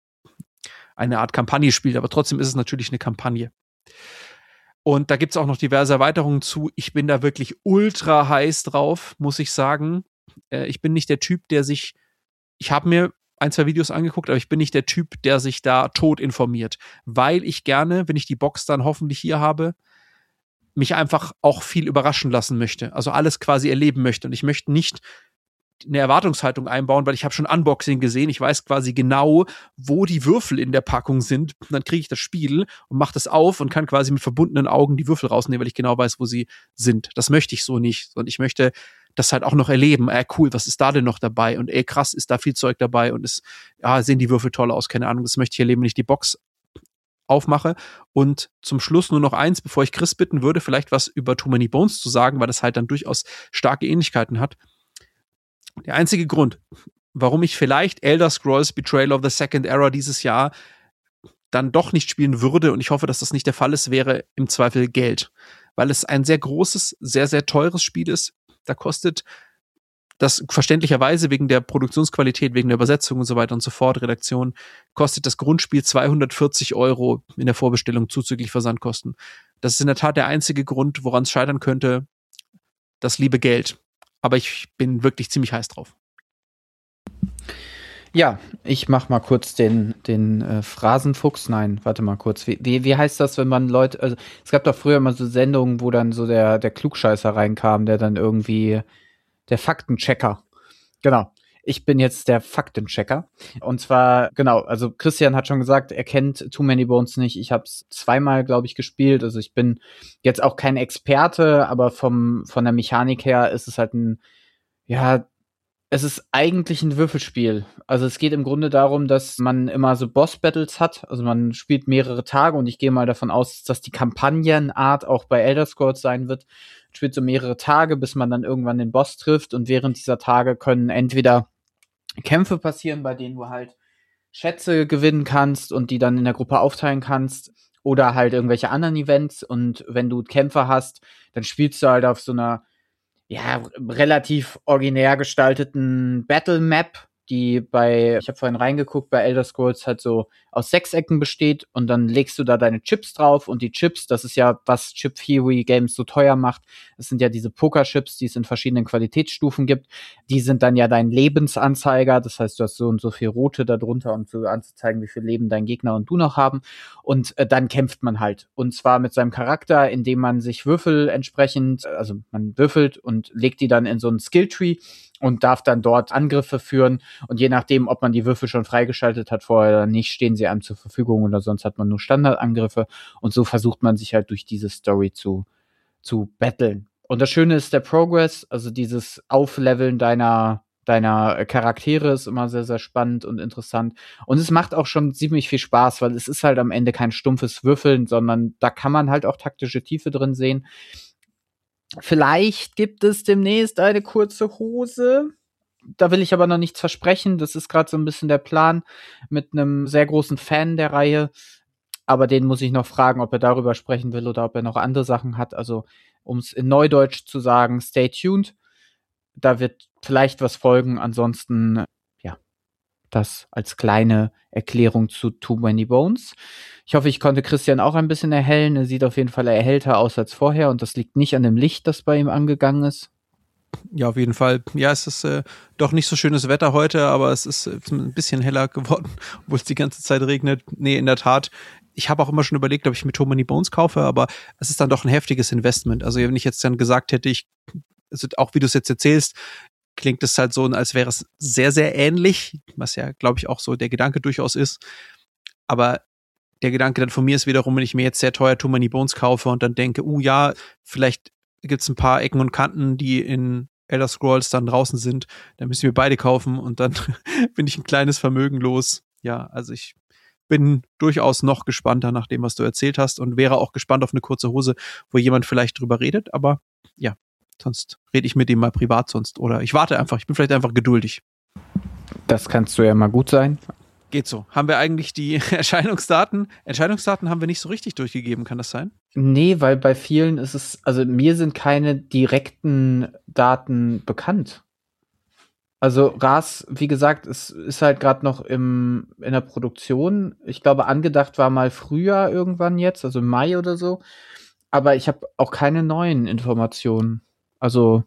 Art Kampagne spielt, aber trotzdem ist es natürlich eine Kampagne. Und da gibt's auch noch diverse Erweiterungen zu. Ich bin da wirklich ultra heiß drauf, muss ich sagen. Ich bin nicht der Typ, ich habe mir 1, 2 Videos angeguckt, aber ich bin nicht der Typ, der sich da tot informiert, weil ich gerne, wenn ich die Box dann hoffentlich hier habe, mich einfach auch viel überraschen lassen möchte. Also alles quasi erleben möchte. Und ich möchte nicht eine Erwartungshaltung einbauen, weil ich habe schon Unboxing gesehen. Ich weiß quasi genau, wo die Würfel in der Packung sind. Und dann kriege ich das Spiel und mache das auf und kann quasi mit verbundenen Augen die Würfel rausnehmen, weil ich genau weiß, wo sie sind. Das möchte ich so nicht. Und ich möchte das halt auch noch erleben. Cool, was ist da denn noch dabei? Und krass, ist da viel Zeug dabei und sehen die Würfel toll aus. Keine Ahnung, das möchte ich erleben, wenn ich die Box aufmache. Und zum Schluss nur noch eins, bevor ich Chris bitten würde, vielleicht was über Too Many Bones zu sagen, weil das halt dann durchaus starke Ähnlichkeiten hat. Der einzige Grund, warum ich vielleicht Elder Scrolls Betrayal of the Second Era dieses Jahr dann doch nicht spielen würde, und ich hoffe, dass das nicht der Fall ist, wäre im Zweifel Geld. Weil es ein sehr großes, sehr, sehr teures Spiel ist. Da kostet das verständlicherweise wegen der Produktionsqualität, wegen der Übersetzung und so weiter und so fort, Redaktion, kostet das Grundspiel 240 € in der Vorbestellung zuzüglich Versandkosten. Das ist in der Tat der einzige Grund, woran es scheitern könnte, das liebe Geld. Aber ich bin wirklich ziemlich heiß drauf. Ja, ich mach mal kurz den Phrasenfuchs. Nein, warte mal kurz. Wie heißt das, wenn man Leute, also es gab doch früher immer so Sendungen, wo dann so der Klugscheißer reinkam, der dann irgendwie der Faktenchecker. Genau. Ich bin jetzt der Faktenchecker. Und zwar, genau, also Christian hat schon gesagt, er kennt Too Many Bones nicht. Ich habe es 2-mal, glaube ich, gespielt. Also ich bin jetzt auch kein Experte, aber von der Mechanik her ist es halt es ist eigentlich ein Würfelspiel. Also es geht im Grunde darum, dass man immer so Boss-Battles hat. Also man spielt mehrere Tage und ich gehe mal davon aus, dass die Kampagnenart auch bei Elder Scrolls sein wird. Man spielt so mehrere Tage, bis man dann irgendwann den Boss trifft und während dieser Tage können entweder Kämpfe passieren, bei denen du halt Schätze gewinnen kannst und die dann in der Gruppe aufteilen kannst oder halt irgendwelche anderen Events und wenn du Kämpfe hast, dann spielst du halt auf so einer relativ originär gestalteten Battle Map, die ich habe vorhin reingeguckt, bei Elder Scrolls halt so aus 6 Ecken besteht und dann legst du da deine Chips drauf und die Chips, das ist ja, was Chip Theory Games so teuer macht, das sind ja diese Pokerchips, die es in verschiedenen Qualitätsstufen gibt, die sind dann ja dein Lebensanzeiger, das heißt, du hast so und so viel rote da drunter, um so anzuzeigen, wie viel Leben dein Gegner und du noch haben und dann kämpft man halt und zwar mit seinem Charakter, indem man sich Würfel entsprechend, also man würfelt und legt die dann in so einen Skilltree und darf dann dort Angriffe führen. Und je nachdem, ob man die Würfel schon freigeschaltet hat vorher oder nicht, stehen sie einem zur Verfügung oder sonst hat man nur Standardangriffe. Und so versucht man sich halt durch diese Story zu battlen. Und das Schöne ist der Progress, also dieses Aufleveln deiner Charaktere ist immer sehr, sehr spannend und interessant. Und es macht auch schon ziemlich viel Spaß, weil es ist halt am Ende kein stumpfes Würfeln, sondern da kann man halt auch taktische Tiefe drin sehen. Vielleicht gibt es demnächst eine kurze Hose. Da will ich aber noch nichts versprechen. Das ist gerade so ein bisschen der Plan mit einem sehr großen Fan der Reihe. Aber den muss ich noch fragen, ob er darüber sprechen will oder ob er noch andere Sachen hat. Also, um es in Neudeutsch zu sagen, stay tuned. Da wird vielleicht was folgen. Ansonsten, ja, Das als kleine Erklärung zu Too Many Bones. Ich hoffe, ich konnte Christian auch ein bisschen erhellen. Er sieht auf jeden Fall erhellter aus als vorher und das liegt nicht an dem Licht, das bei ihm angegangen ist. Ja, auf jeden Fall. Ja, es ist doch nicht so schönes Wetter heute, aber es ist ein bisschen heller geworden, obwohl es die ganze Zeit regnet. Nee, in der Tat. Ich habe auch immer schon überlegt, ob ich mir Too Many Bones kaufe, aber es ist dann doch ein heftiges Investment. Also wenn ich jetzt dann gesagt hätte, also auch wie du es jetzt erzählst, klingt es halt so, als wäre es sehr, sehr ähnlich, was ja, glaube ich, auch so der Gedanke durchaus ist. Aber der Gedanke dann von mir ist wiederum, wenn ich mir jetzt sehr teuer Too Many Bones kaufe und dann denke, ja, vielleicht gibt es ein paar Ecken und Kanten, die in Elder Scrolls dann draußen sind, dann müssen wir beide kaufen und dann bin ich ein kleines Vermögen los. Ja, also ich bin durchaus noch gespannter nach dem, was du erzählt hast und wäre auch gespannt auf eine kurze Hose, wo jemand vielleicht drüber redet, aber ja, sonst rede ich mit ihm mal privat sonst oder ich warte einfach, ich bin vielleicht einfach geduldig. Das kannst du ja mal gut sein. Geht so. Haben wir eigentlich die Erscheinungsdaten? Erscheinungsdaten haben wir nicht so richtig durchgegeben, kann das sein? Nee, weil bei vielen ist es, also mir sind keine direkten Daten bekannt. Also RAS, wie gesagt, ist halt gerade noch in der Produktion. Ich glaube, angedacht war mal früher irgendwann jetzt, also im Mai oder so. Aber ich habe auch keine neuen Informationen. Also,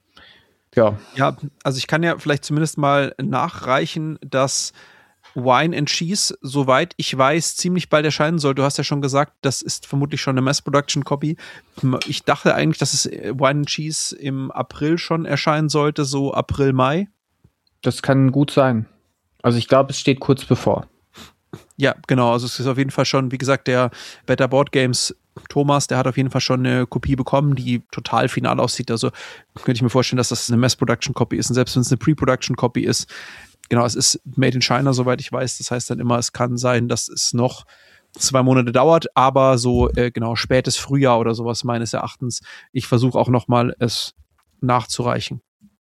ja. Ja, also ich kann ja vielleicht zumindest mal nachreichen, dass Wine and Cheese, soweit ich weiß, ziemlich bald erscheinen soll. Du hast ja schon gesagt, das ist vermutlich schon eine Mass-Production-Copy. Ich dachte eigentlich, dass es Wine and Cheese im April schon erscheinen sollte, so April, Mai. Das kann gut sein. Also ich glaube, es steht kurz bevor. Ja, genau. Also es ist auf jeden Fall schon, wie gesagt, der Better Board Games Thomas, der hat auf jeden Fall schon eine Kopie bekommen, die total final aussieht. Also könnte ich mir vorstellen, dass das eine Mass-Production-Copy ist. Und selbst wenn es eine Pre-Production-Copy ist, genau, es ist made in China, soweit ich weiß. Das heißt dann immer, es kann sein, dass es noch 2 Monate dauert, aber so genau spätes Frühjahr oder sowas meines Erachtens. Ich versuche auch noch mal es nachzureichen.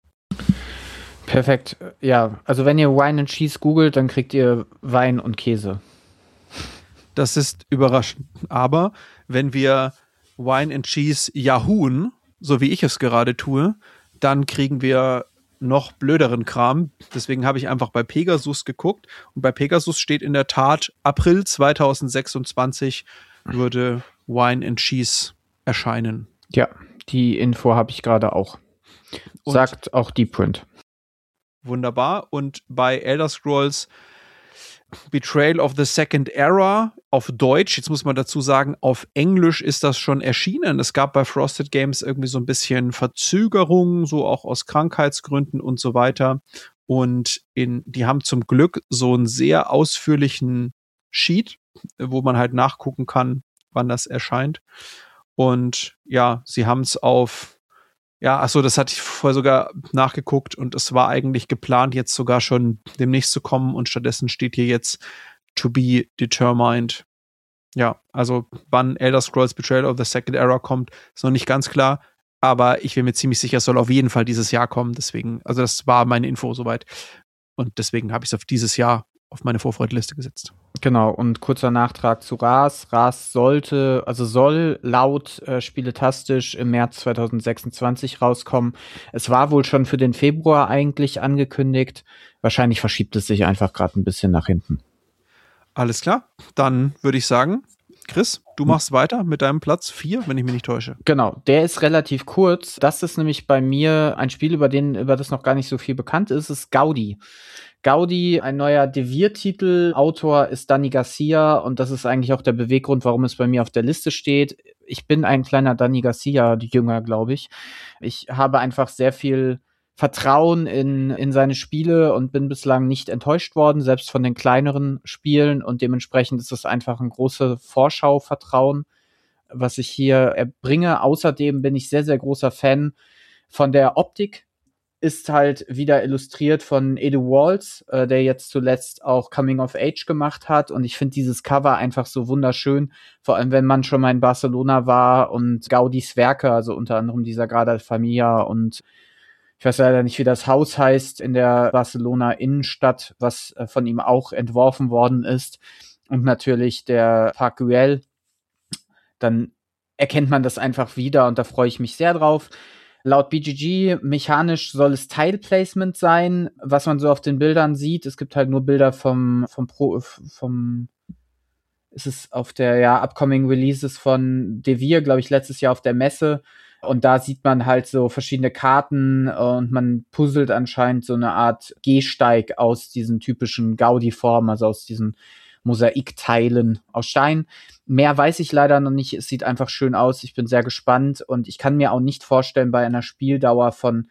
Perfekt. Ja, also wenn ihr Wine and Cheese googelt, dann kriegt ihr Wein und Käse. Das ist überraschend. Aber wenn wir Wine and Cheese Yahooen, so wie ich es gerade tue, dann kriegen wir noch blöderen Kram. Deswegen habe ich einfach bei Pegasus geguckt. Und bei Pegasus steht in der Tat, April 2026 würde Wine and Cheese erscheinen. Ja, die Info habe ich gerade auch. Und sagt auch Deep Print. Wunderbar. Und bei Elder Scrolls Betrayal of the Second Era auf Deutsch, jetzt muss man dazu sagen, auf Englisch ist das schon erschienen. Es gab bei Frosted Games irgendwie so ein bisschen Verzögerungen, so auch aus Krankheitsgründen und so weiter. Und die haben zum Glück so einen sehr ausführlichen Sheet, wo man halt nachgucken kann, wann das erscheint. Und ja, sie haben es das hatte ich vorher sogar nachgeguckt und es war eigentlich geplant, jetzt sogar schon demnächst zu kommen und stattdessen steht hier jetzt to be determined. Ja, also wann Elder Scrolls Betrayal of the Second Era kommt, ist noch nicht ganz klar, aber ich bin mir ziemlich sicher, es soll auf jeden Fall dieses Jahr kommen, deswegen, also das war meine Info soweit und deswegen habe ich es auf dieses Jahr auf meine Vorfreudeliste gesetzt. Genau, und kurzer Nachtrag zu RAS. RAS soll laut Spieletastisch im März 2026 rauskommen. Es war wohl schon für den Februar eigentlich angekündigt. Wahrscheinlich verschiebt es sich einfach gerade ein bisschen nach hinten. Alles klar, dann würde ich sagen, Chris, du machst weiter mit deinem Platz 4, wenn ich mich nicht täusche. Genau, der ist relativ kurz. Das ist nämlich bei mir ein Spiel, über das noch gar nicht so viel bekannt ist Gaudi. Gaudi, ein neuer Devir-Titel. Autor ist Dani Garcia und das ist eigentlich auch der Beweggrund, warum es bei mir auf der Liste steht. Ich bin ein kleiner Dani Garcia-Jünger, glaube ich. Ich habe einfach sehr viel Vertrauen in seine Spiele und bin bislang nicht enttäuscht worden, selbst von den kleineren Spielen. Und dementsprechend ist es einfach ein großes Vorschauvertrauen, was ich hier erbringe. Außerdem bin ich sehr, sehr großer Fan von der Optik. Ist halt wieder illustriert von Edu Walls, der jetzt zuletzt auch Coming of Age gemacht hat. Und ich finde dieses Cover einfach so wunderschön. Vor allem, wenn man schon mal in Barcelona war und Gaudis Werke, also unter anderem die Sagrada Familia und ich weiß leider nicht, wie das Haus heißt in der Barcelona Innenstadt, was von ihm auch entworfen worden ist. Und natürlich der Parc Güell. Dann erkennt man das einfach wieder und da freue ich mich sehr drauf. Laut BGG mechanisch soll es Tile-Placement sein, was man so auf den Bildern sieht. Es gibt halt nur Bilder ist es auf der upcoming Releases von Devir, glaube ich, letztes Jahr auf der Messe. Und da sieht man halt so verschiedene Karten und man puzzelt anscheinend so eine Art Gehsteig aus diesen typischen Gaudi-Formen, also aus diesen Mosaikteilen aus Stein. Mehr weiß ich leider noch nicht. Es sieht einfach schön aus. Ich bin sehr gespannt und ich kann mir auch nicht vorstellen, bei einer Spieldauer von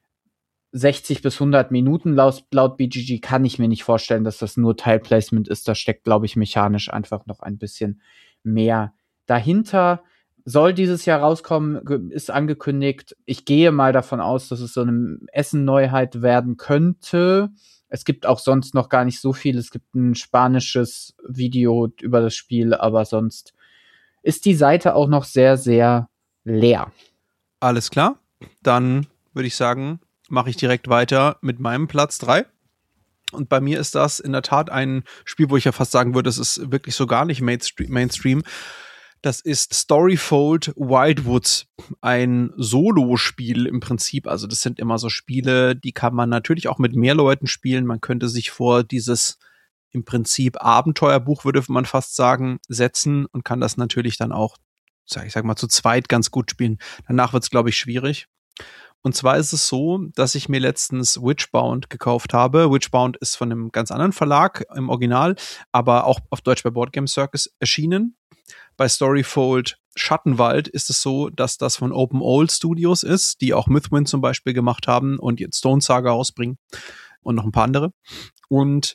60 bis 100 Minuten laut BGG kann ich mir nicht vorstellen, dass das nur Tile-Placement ist. Da steckt, glaube ich, mechanisch einfach noch ein bisschen mehr dahinter. Soll dieses Jahr rauskommen, ist angekündigt. Ich gehe mal davon aus, dass es so eine Essen-Neuheit werden könnte. Es gibt auch sonst noch gar nicht so viel. Es gibt ein spanisches Video über das Spiel, aber sonst ist die Seite auch noch sehr, sehr leer. Alles klar. Dann würde ich sagen, mache ich direkt weiter mit meinem Platz 3. Und bei mir ist das in der Tat ein Spiel, wo ich ja fast sagen würde, es ist wirklich so gar nicht Mainstream. Das ist Storyfold Wildwoods, ein Solo-Spiel im Prinzip. Also das sind immer so Spiele, die kann man natürlich auch mit mehr Leuten spielen. Man könnte sich vor dieses im Prinzip Abenteuerbuch, würde man fast sagen, setzen und kann das natürlich dann auch, ich sag mal, zu zweit ganz gut spielen. Danach wird es, glaube ich, schwierig. Und zwar ist es so, dass ich mir letztens Witchbound gekauft habe. Witchbound ist von einem ganz anderen Verlag im Original, aber auch auf Deutsch bei Board Game Circus erschienen. Bei Storyfold Schattenwald ist es so, dass das von Open Old Studios ist, die auch Mythwind zum Beispiel gemacht haben und jetzt Stone Saga rausbringen und noch ein paar andere. Und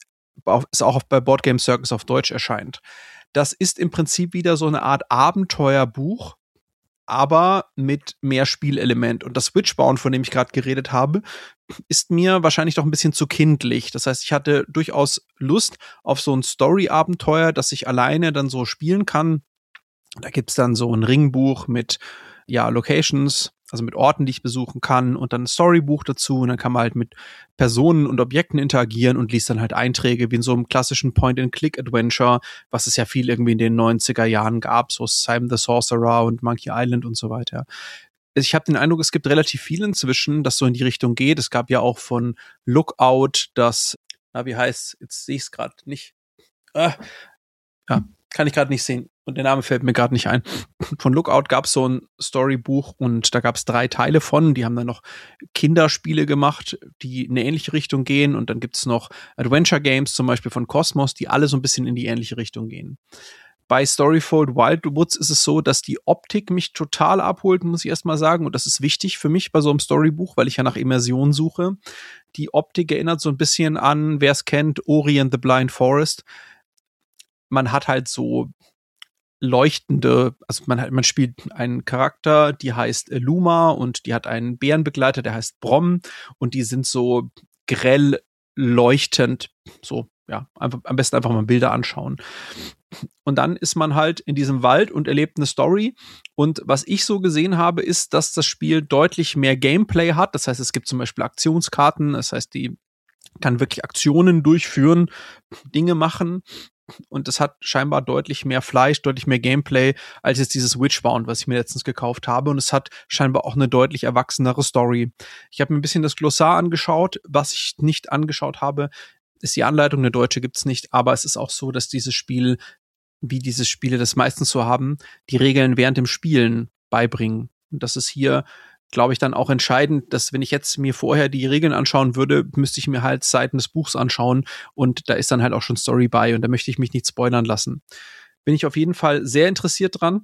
ist auch bei Board Game Circus auf Deutsch erscheint. Das ist im Prinzip wieder so eine Art Abenteuerbuch, aber mit mehr Spielelement. Und das Witchbound, von dem ich gerade geredet habe, ist mir wahrscheinlich doch ein bisschen zu kindlich. Das heißt, ich hatte durchaus Lust auf so ein Story-Abenteuer, das ich alleine dann so spielen kann. Da gibt's dann so ein Ringbuch mit Locations, also mit Orten, die ich besuchen kann und dann ein Storybuch dazu und dann kann man halt mit Personen und Objekten interagieren und liest dann halt Einträge wie in so einem klassischen Point-and-Click-Adventure, was es ja viel irgendwie in den 90er Jahren gab, so Simon the Sorcerer und Monkey Island und so weiter. Ich habe den Eindruck, es gibt relativ viel inzwischen, das so in die Richtung geht. Es gab ja auch von Lookout das, wie heißt, jetzt sehe ich es gerade nicht. Kann ich gerade nicht sehen. Und der Name fällt mir gerade nicht ein. Von Lookout gab es so ein Storybuch und da gab es 3 Teile von. Die haben dann noch Kinderspiele gemacht, die in eine ähnliche Richtung gehen. Und dann gibt es noch Adventure Games, zum Beispiel von Cosmos, die alle so ein bisschen in die ähnliche Richtung gehen. Bei Storyfold Wildwoods ist es so, dass die Optik mich total abholt, muss ich erst mal sagen. Und das ist wichtig für mich bei so einem Storybuch, weil ich ja nach Immersion suche. Die Optik erinnert so ein bisschen an, wer es kennt, Ori and the Blind Forest. Man hat halt so leuchtende, also man spielt einen Charakter, die heißt Luma und die hat einen Bärenbegleiter, der heißt Brom und die sind so grell leuchtend, so, am besten einfach mal Bilder anschauen. Und dann ist man halt in diesem Wald und erlebt eine Story. Und was ich so gesehen habe, ist, dass das Spiel deutlich mehr Gameplay hat. Das heißt, es gibt zum Beispiel Aktionskarten, das heißt, die kann wirklich Aktionen durchführen, Dinge machen. Und das hat scheinbar deutlich mehr Fleisch, deutlich mehr Gameplay als jetzt dieses Witchbound, was ich mir letztens gekauft habe. Und es hat scheinbar auch eine deutlich erwachsenere Story. Ich habe mir ein bisschen das Glossar angeschaut. Was ich nicht angeschaut habe, ist die Anleitung. Eine deutsche gibt's nicht. Aber es ist auch so, dass dieses Spiel, wie diese Spiele das meistens so haben, die Regeln während dem Spielen beibringen. Und das ist hier, glaube ich, dann auch entscheidend, dass wenn ich jetzt mir vorher die Regeln anschauen würde, müsste ich mir halt Seiten des Buchs anschauen und da ist dann halt auch schon Story bei und da möchte ich mich nicht spoilern lassen. Bin ich auf jeden Fall sehr interessiert dran.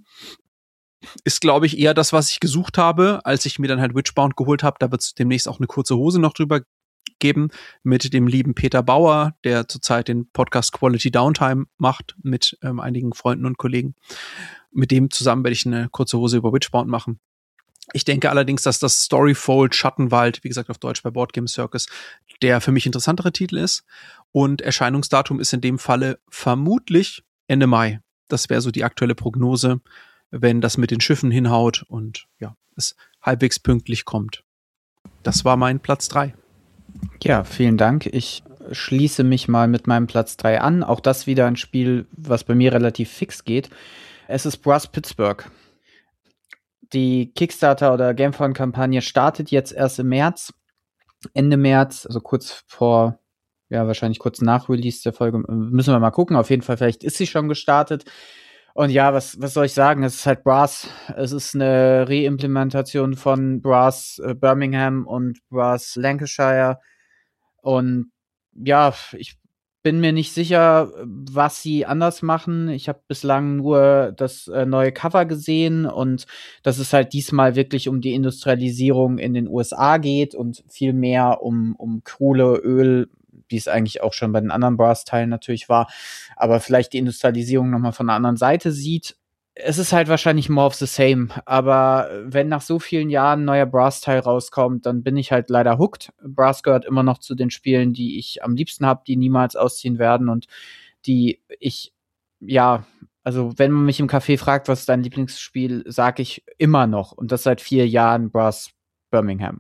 Ist, glaube ich, eher das, was ich gesucht habe, als ich mir dann halt Witchbound geholt habe. Da wird es demnächst auch eine kurze Hose noch drüber geben mit dem lieben Peter Bauer, der zurzeit den Podcast Quality Downtime macht mit einigen Freunden und Kollegen. Mit dem zusammen werde ich eine kurze Hose über Witchbound machen. Ich denke allerdings, dass das Storyfold Schattenwald, wie gesagt auf Deutsch bei Board Game Circus, der für mich interessantere Titel ist. Und Erscheinungsdatum ist in dem Falle vermutlich Ende Mai. Das wäre so die aktuelle Prognose, wenn das mit den Schiffen hinhaut und es halbwegs pünktlich kommt. Das war mein Platz 3. Ja, vielen Dank. Ich schließe mich mal mit meinem Platz 3 an. Auch das wieder ein Spiel, was bei mir relativ fix geht. Es ist Brass Pittsburgh. die Kickstarter- oder Gamefound-Kampagne startet jetzt erst im März, Ende März, also kurz vor, ja, wahrscheinlich kurz nach Release der Folge. Müssen wir mal gucken. Auf jeden Fall, vielleicht ist sie schon gestartet. Und ja, was soll ich sagen? Es ist halt Brass. Es ist eine Reimplementation von Brass Birmingham und Brass Lancashire. Und ja, ich bin mir nicht sicher, was sie anders machen. Ich habe bislang nur das neue Cover gesehen und dass es halt diesmal wirklich um die Industrialisierung in den USA geht und viel mehr um Kohle, Öl, wie es eigentlich auch schon bei den anderen Brass-Teilen natürlich war, aber vielleicht die Industrialisierung nochmal von der anderen Seite sieht. Es ist halt wahrscheinlich more of the same, aber wenn nach so vielen Jahren ein neuer Brass-Teil rauskommt, dann bin ich halt leider hooked. Brass gehört immer noch zu den Spielen, die ich am liebsten habe, die niemals ausziehen werden und die ich, ja, also wenn man mich im Café fragt, was ist dein Lieblingsspiel, sage ich immer noch und das seit 4 Jahren Brass Birmingham.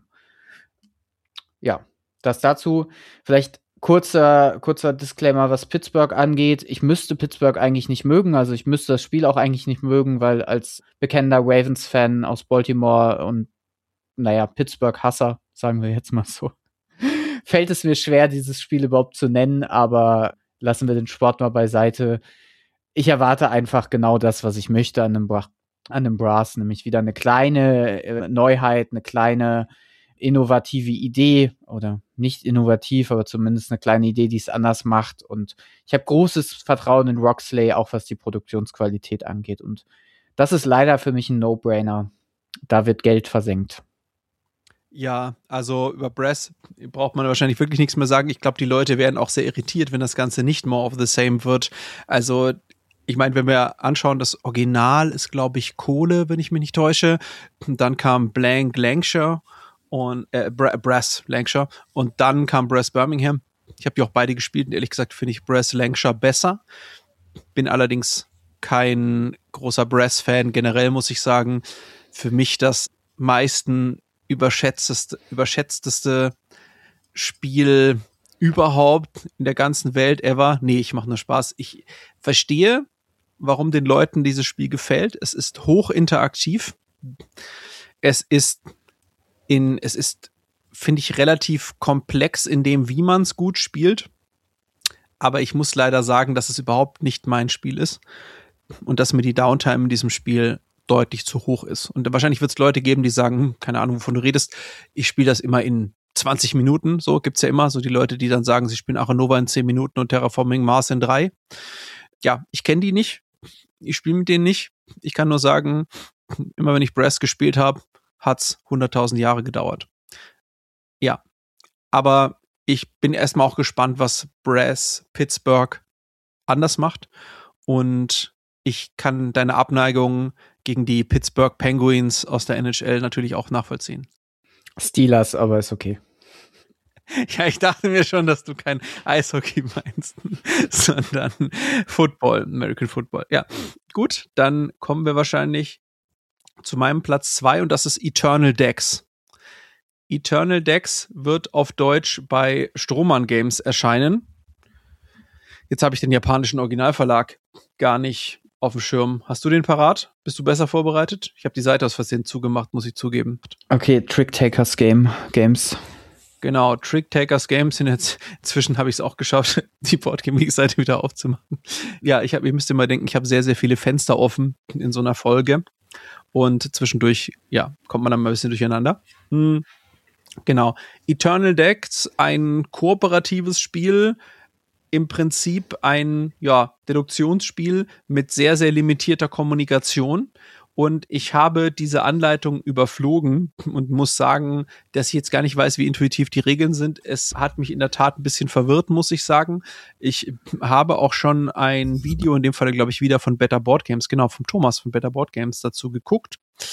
Ja, das dazu. Vielleicht kurzer Disclaimer, was Pittsburgh angeht. Ich müsste Pittsburgh eigentlich nicht mögen. Also ich müsste das Spiel auch eigentlich nicht mögen, weil als bekennender Ravens-Fan aus Baltimore und, naja, Pittsburgh-Hasser, sagen wir jetzt mal so, fällt es mir schwer, dieses Spiel überhaupt zu nennen. Aber lassen wir den Sport mal beiseite. Ich erwarte einfach genau das, was ich möchte an einem Brass, nämlich wieder eine kleine Neuheit, eine kleine innovative Idee oder nicht innovativ, aber zumindest eine kleine Idee, die es anders macht. Und ich habe großes Vertrauen in Roxley, auch was die Produktionsqualität angeht. Und das ist leider für mich ein No-Brainer. Da wird Geld versenkt. Ja, also über Brass braucht man wahrscheinlich wirklich nichts mehr sagen. Ich glaube, die Leute werden auch sehr irritiert, wenn das Ganze nicht more of the same wird. Also ich meine, wenn wir anschauen, das Original ist, glaube ich, Kohle, wenn ich mich nicht täusche. Dann kam Lancashire und Brass Lancashire und dann kam Brass Birmingham. Ich habe die auch beide gespielt und ehrlich gesagt finde ich Brass Lancashire besser. Bin allerdings kein großer Brass-Fan. Generell muss ich sagen, für mich das meisten überschätzteste Spiel überhaupt in der ganzen Welt ever. Nee, ich mache nur Spaß. Ich verstehe, warum den Leuten dieses Spiel gefällt. Es ist hochinteraktiv. Es ist, finde ich, relativ komplex in dem, wie man es gut spielt. Aber ich muss leider sagen, dass es überhaupt nicht mein Spiel ist. Und dass mir die Downtime in diesem Spiel deutlich zu hoch ist. Und wahrscheinlich wird es Leute geben, die sagen, keine Ahnung, wovon du redest, ich spiele das immer in 20 Minuten. So gibt's ja immer so die Leute, die dann sagen, sie spielen Arche Nova in 10 Minuten und Terraforming Mars in 3. Ja, ich kenne die nicht. Ich spiele mit denen nicht. Ich kann nur sagen, immer wenn ich Brass gespielt habe, hat's 100.000 Jahre gedauert. Ja, aber ich bin erstmal auch gespannt, was Brass Pittsburgh anders macht. Und ich kann deine Abneigung gegen die Pittsburgh Penguins aus der NHL natürlich auch nachvollziehen. Steelers, aber ist okay. Ja, ich dachte mir schon, dass du kein Eishockey meinst, sondern Football, American Football. Ja, gut, dann kommen wir wahrscheinlich zu meinem Platz 2 und das ist Eternal Decks. Eternal Decks wird auf Deutsch bei Strohmann Games erscheinen. Jetzt habe ich den japanischen Originalverlag gar nicht auf dem Schirm. Hast du den parat? Bist du besser vorbereitet? Ich habe die Seite aus Versehen zugemacht, muss ich zugeben. Okay, Trick Takers Games. Genau, Trick Takers Games sind jetzt, inzwischen habe ich es auch geschafft, die Boardgame-Seite wieder aufzumachen. Ja, ihr müsst immer denken, ich habe sehr, sehr viele Fenster offen in so einer Folge und zwischendurch, ja, kommt man dann mal ein bisschen durcheinander. Genau. Eternal Decks, ein kooperatives Spiel, im Prinzip ein, ja, Deduktionsspiel mit sehr, sehr limitierter Kommunikation. Und ich habe diese Anleitung überflogen und muss sagen, dass ich jetzt gar nicht weiß, wie intuitiv die Regeln sind. Es hat mich in der Tat ein bisschen verwirrt, muss ich sagen. Ich habe auch schon ein Video, in dem Fall glaube ich wieder von Better Board Games, genau, vom Thomas von Better Board Games dazu geguckt.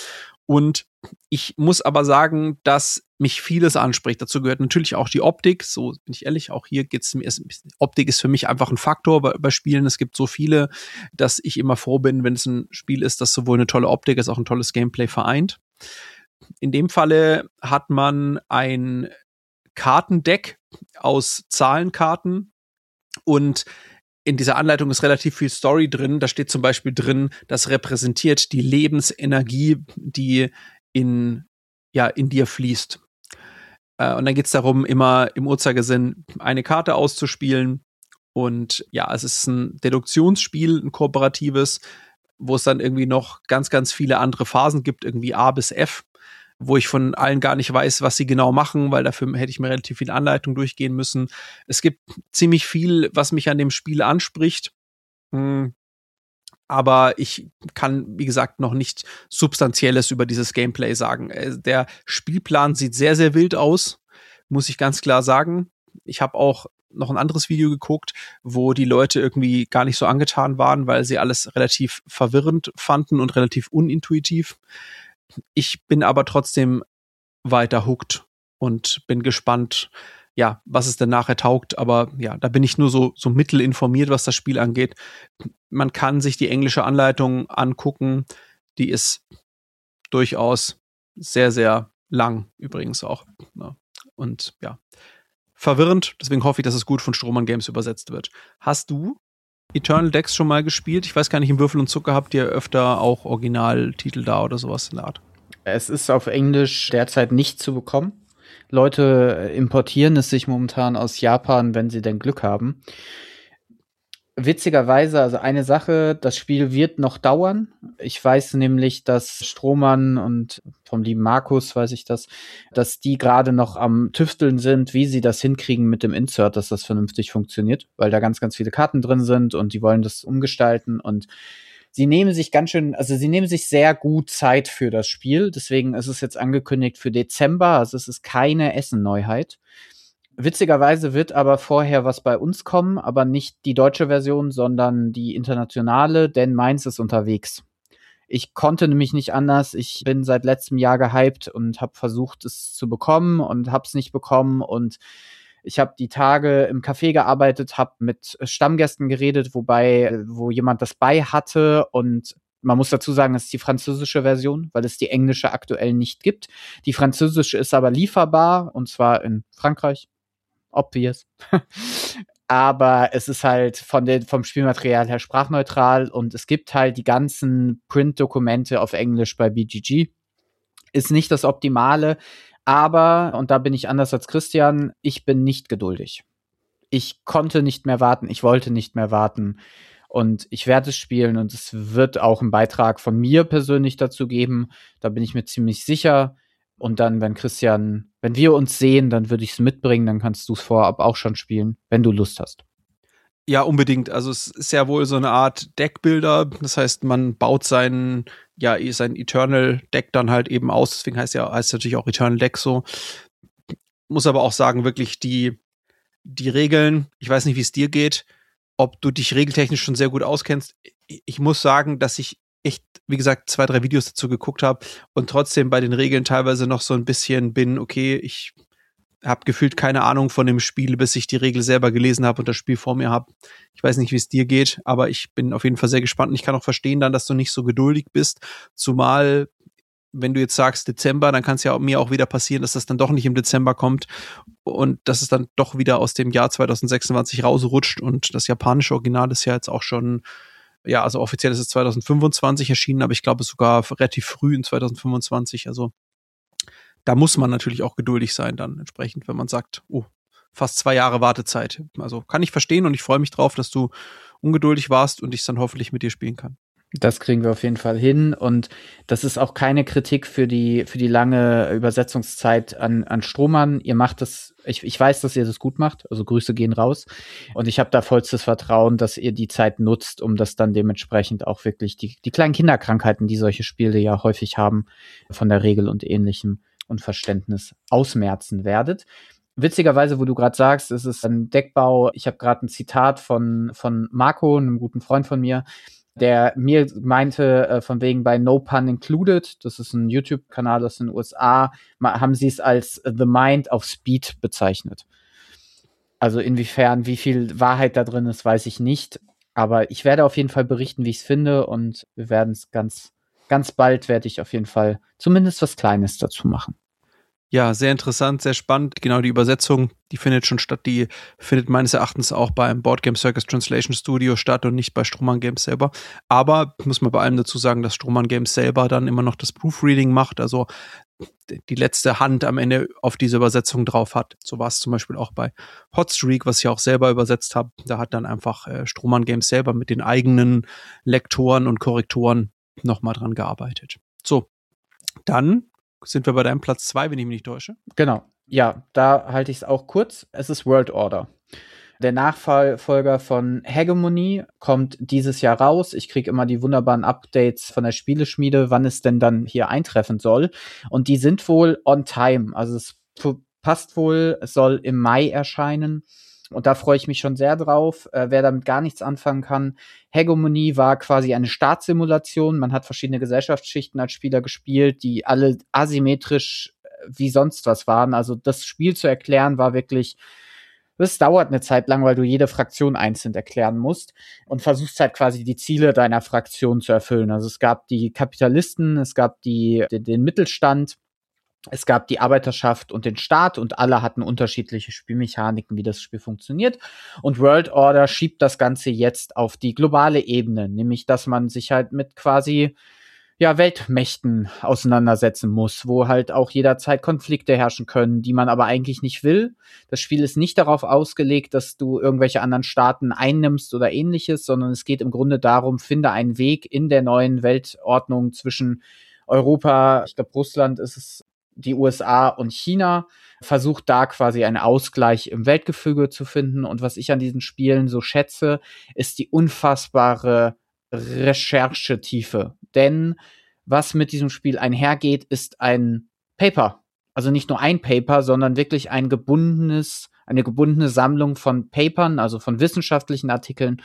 Und ich muss aber sagen, dass mich vieles anspricht. Dazu gehört natürlich auch die Optik. So bin ich ehrlich, auch hier geht's mir. Optik ist für mich einfach ein Faktor bei Spielen. Es gibt so viele, dass ich immer froh bin, wenn es ein Spiel ist, das sowohl eine tolle Optik als auch ein tolles Gameplay vereint. In dem Falle hat man ein Kartendeck aus Zahlenkarten und in dieser Anleitung ist relativ viel Story drin. Da steht zum Beispiel drin, das repräsentiert die Lebensenergie, die in dir fließt. Und dann geht es darum, immer im Uhrzeigersinn eine Karte auszuspielen. Und ja, es ist ein Deduktionsspiel, ein kooperatives, wo es dann irgendwie noch ganz, ganz viele andere Phasen gibt, irgendwie A bis F, wo ich von allen gar nicht weiß, was sie genau machen, weil dafür hätte ich mir relativ viel Anleitung durchgehen müssen. Es gibt ziemlich viel, was mich an dem Spiel anspricht. Aber ich kann, wie gesagt, noch nicht Substanzielles über dieses Gameplay sagen. Der Spielplan sieht sehr, sehr wild aus, muss ich ganz klar sagen. Ich habe auch noch ein anderes Video geguckt, wo die Leute irgendwie gar nicht so angetan waren, weil sie alles relativ verwirrend fanden und relativ unintuitiv. Ich bin aber trotzdem weiter hooked und bin gespannt, ja, was es denn nachher taugt. Aber ja, da bin ich nur so mittelinformiert, was das Spiel angeht. Man kann sich die englische Anleitung angucken. Die ist durchaus sehr, sehr lang übrigens auch. Und ja, verwirrend. Deswegen hoffe ich, dass es gut von Strohmann Games übersetzt wird. Hast du Eternal Decks schon mal gespielt? Ich weiß gar nicht, im Würfel und Zucker habt ihr öfter auch Originaltitel da oder sowas in der Art? Es ist auf Englisch derzeit nicht zu bekommen. Leute importieren es sich momentan aus Japan, wenn sie denn Glück haben. Witzigerweise, also eine Sache, das Spiel wird noch dauern. Ich weiß nämlich, dass Strohmann und vom lieben Markus weiß ich das, dass die gerade noch am Tüfteln sind, wie sie das hinkriegen mit dem Insert, dass das vernünftig funktioniert, weil da ganz, ganz viele Karten drin sind und die wollen das umgestalten und sie nehmen sich sehr gut Zeit für das Spiel. Deswegen ist es jetzt angekündigt für Dezember, also es ist keine Essen-Neuheit. Witzigerweise wird aber vorher was bei uns kommen, aber nicht die deutsche Version, sondern die internationale, denn meins ist unterwegs. Ich konnte nämlich nicht anders. Ich bin seit letztem Jahr gehypt und habe versucht, es zu bekommen und habe es nicht bekommen. Und ich habe die Tage im Café gearbeitet, habe mit Stammgästen geredet, wo jemand das bei hatte. Und man muss dazu sagen, es ist die französische Version, weil es die englische aktuell nicht gibt. Die französische ist aber lieferbar, und zwar in Frankreich. Obvious. Aber es ist halt vom Spielmaterial her sprachneutral und es gibt halt die ganzen Print-Dokumente auf Englisch bei BGG. Ist nicht das Optimale, aber, und da bin ich anders als Christian, ich bin nicht geduldig. Ich konnte nicht mehr warten, ich wollte nicht mehr warten und ich werde es spielen und es wird auch einen Beitrag von mir persönlich dazu geben, da bin ich mir ziemlich sicher. Und dann, wenn wir uns sehen, dann würde ich es mitbringen, dann kannst du es vorab auch schon spielen, wenn du Lust hast. Ja, unbedingt. Also es ist ja wohl so eine Art Deckbuilder. Das heißt, man baut sein Eternal-Deck dann halt eben aus. Deswegen heißt es natürlich auch Eternal-Deck so. Muss aber auch sagen, wirklich die Regeln, ich weiß nicht, wie es dir geht, ob du dich regeltechnisch schon sehr gut auskennst. Ich muss sagen, dass ich echt, wie gesagt, 2, 3 Videos dazu geguckt habe und trotzdem bei den Regeln teilweise noch so ein bisschen bin, okay, ich habe gefühlt keine Ahnung von dem Spiel, bis ich die Regel selber gelesen habe und das Spiel vor mir habe. Ich weiß nicht, wie es dir geht, aber ich bin auf jeden Fall sehr gespannt und ich kann auch verstehen dann, dass du nicht so geduldig bist, zumal wenn du jetzt sagst Dezember, dann kann es ja mir auch wieder passieren, dass das dann doch nicht im Dezember kommt und dass es dann doch wieder aus dem Jahr 2026 rausrutscht und das japanische Original ist ja jetzt auch schon also offiziell ist es 2025 erschienen, aber ich glaube es sogar relativ früh in 2025. Also da muss man natürlich auch geduldig sein dann entsprechend, wenn man sagt, oh, fast 2 Jahre Wartezeit. Also kann ich verstehen und ich freue mich drauf, dass du ungeduldig warst und ich es dann hoffentlich mit dir spielen kann. Das kriegen wir auf jeden Fall hin und das ist auch keine Kritik für die lange Übersetzungszeit an Strohmann. Ihr macht das, ich weiß, dass ihr das gut macht, also Grüße gehen raus und ich habe da vollstes Vertrauen, dass ihr die Zeit nutzt, um das dann dementsprechend auch wirklich die kleinen Kinderkrankheiten, die solche Spiele ja häufig haben, von der Regel und Ähnlichem und Verständnis ausmerzen werdet. Witzigerweise, wo du gerade sagst, es ist ein Deckbau. Ich habe gerade ein Zitat von Marco, einem guten Freund von mir, der mir meinte, von wegen bei No Pun Included, das ist ein YouTube-Kanal aus den USA, haben sie es als The Mind of Speed bezeichnet. Also inwiefern, wie viel Wahrheit da drin ist, weiß ich nicht. Aber ich werde auf jeden Fall berichten, wie ich es finde und wir werden es ganz bald werde ich auf jeden Fall zumindest was Kleines dazu machen. Ja, sehr interessant, sehr spannend. Genau, die Übersetzung, die findet schon statt. Die findet meines Erachtens auch beim Board Game Circus Translation Studio statt und nicht bei Strohmann Games selber. Aber muss man bei allem dazu sagen, dass Strohmann Games selber dann immer noch das Proofreading macht, also die letzte Hand am Ende auf diese Übersetzung drauf hat. So war es zum Beispiel auch bei Hotstreak, was ich auch selber übersetzt habe. Da hat dann einfach Strohmann Games selber mit den eigenen Lektoren und Korrektoren nochmal dran gearbeitet. So, dann sind wir bei deinem Platz 2, wenn ich mich nicht täusche. Genau. Ja, da halte ich es auch kurz. Es ist World Order. Der Nachfolger von Hegemony kommt dieses Jahr raus. Ich kriege immer die wunderbaren Updates von der Spieleschmiede, wann es denn dann hier eintreffen soll. Und die sind wohl on time. Also es passt wohl, es soll im Mai erscheinen. Und da freue ich mich schon sehr drauf. Wer damit gar nichts anfangen kann, Hegemony war quasi eine Staatssimulation. Man hat verschiedene Gesellschaftsschichten als Spieler gespielt, die alle asymmetrisch wie sonst was waren. Also das Spiel zu erklären war wirklich, das dauert eine Zeit lang, weil du jede Fraktion einzeln erklären musst und versuchst halt quasi die Ziele deiner Fraktion zu erfüllen. Also es gab die Kapitalisten, es gab den Mittelstand, es gab die Arbeiterschaft und den Staat und alle hatten unterschiedliche Spielmechaniken, wie das Spiel funktioniert. Und World Order schiebt das Ganze jetzt auf die globale Ebene, nämlich dass man sich halt mit quasi Weltmächten auseinandersetzen muss, wo halt auch jederzeit Konflikte herrschen können, die man aber eigentlich nicht will. Das Spiel ist nicht darauf ausgelegt, dass du irgendwelche anderen Staaten einnimmst oder ähnliches, sondern es geht im Grunde darum, finde einen Weg in der neuen Weltordnung zwischen Europa, ich glaube Russland ist es, die USA und China, versucht da quasi einen Ausgleich im Weltgefüge zu finden. Und was ich an diesen Spielen so schätze, ist die unfassbare Recherchetiefe. Denn was mit diesem Spiel einhergeht, ist ein Paper. Also nicht nur ein Paper, sondern wirklich eine gebundene Sammlung von Papern, also von wissenschaftlichen Artikeln,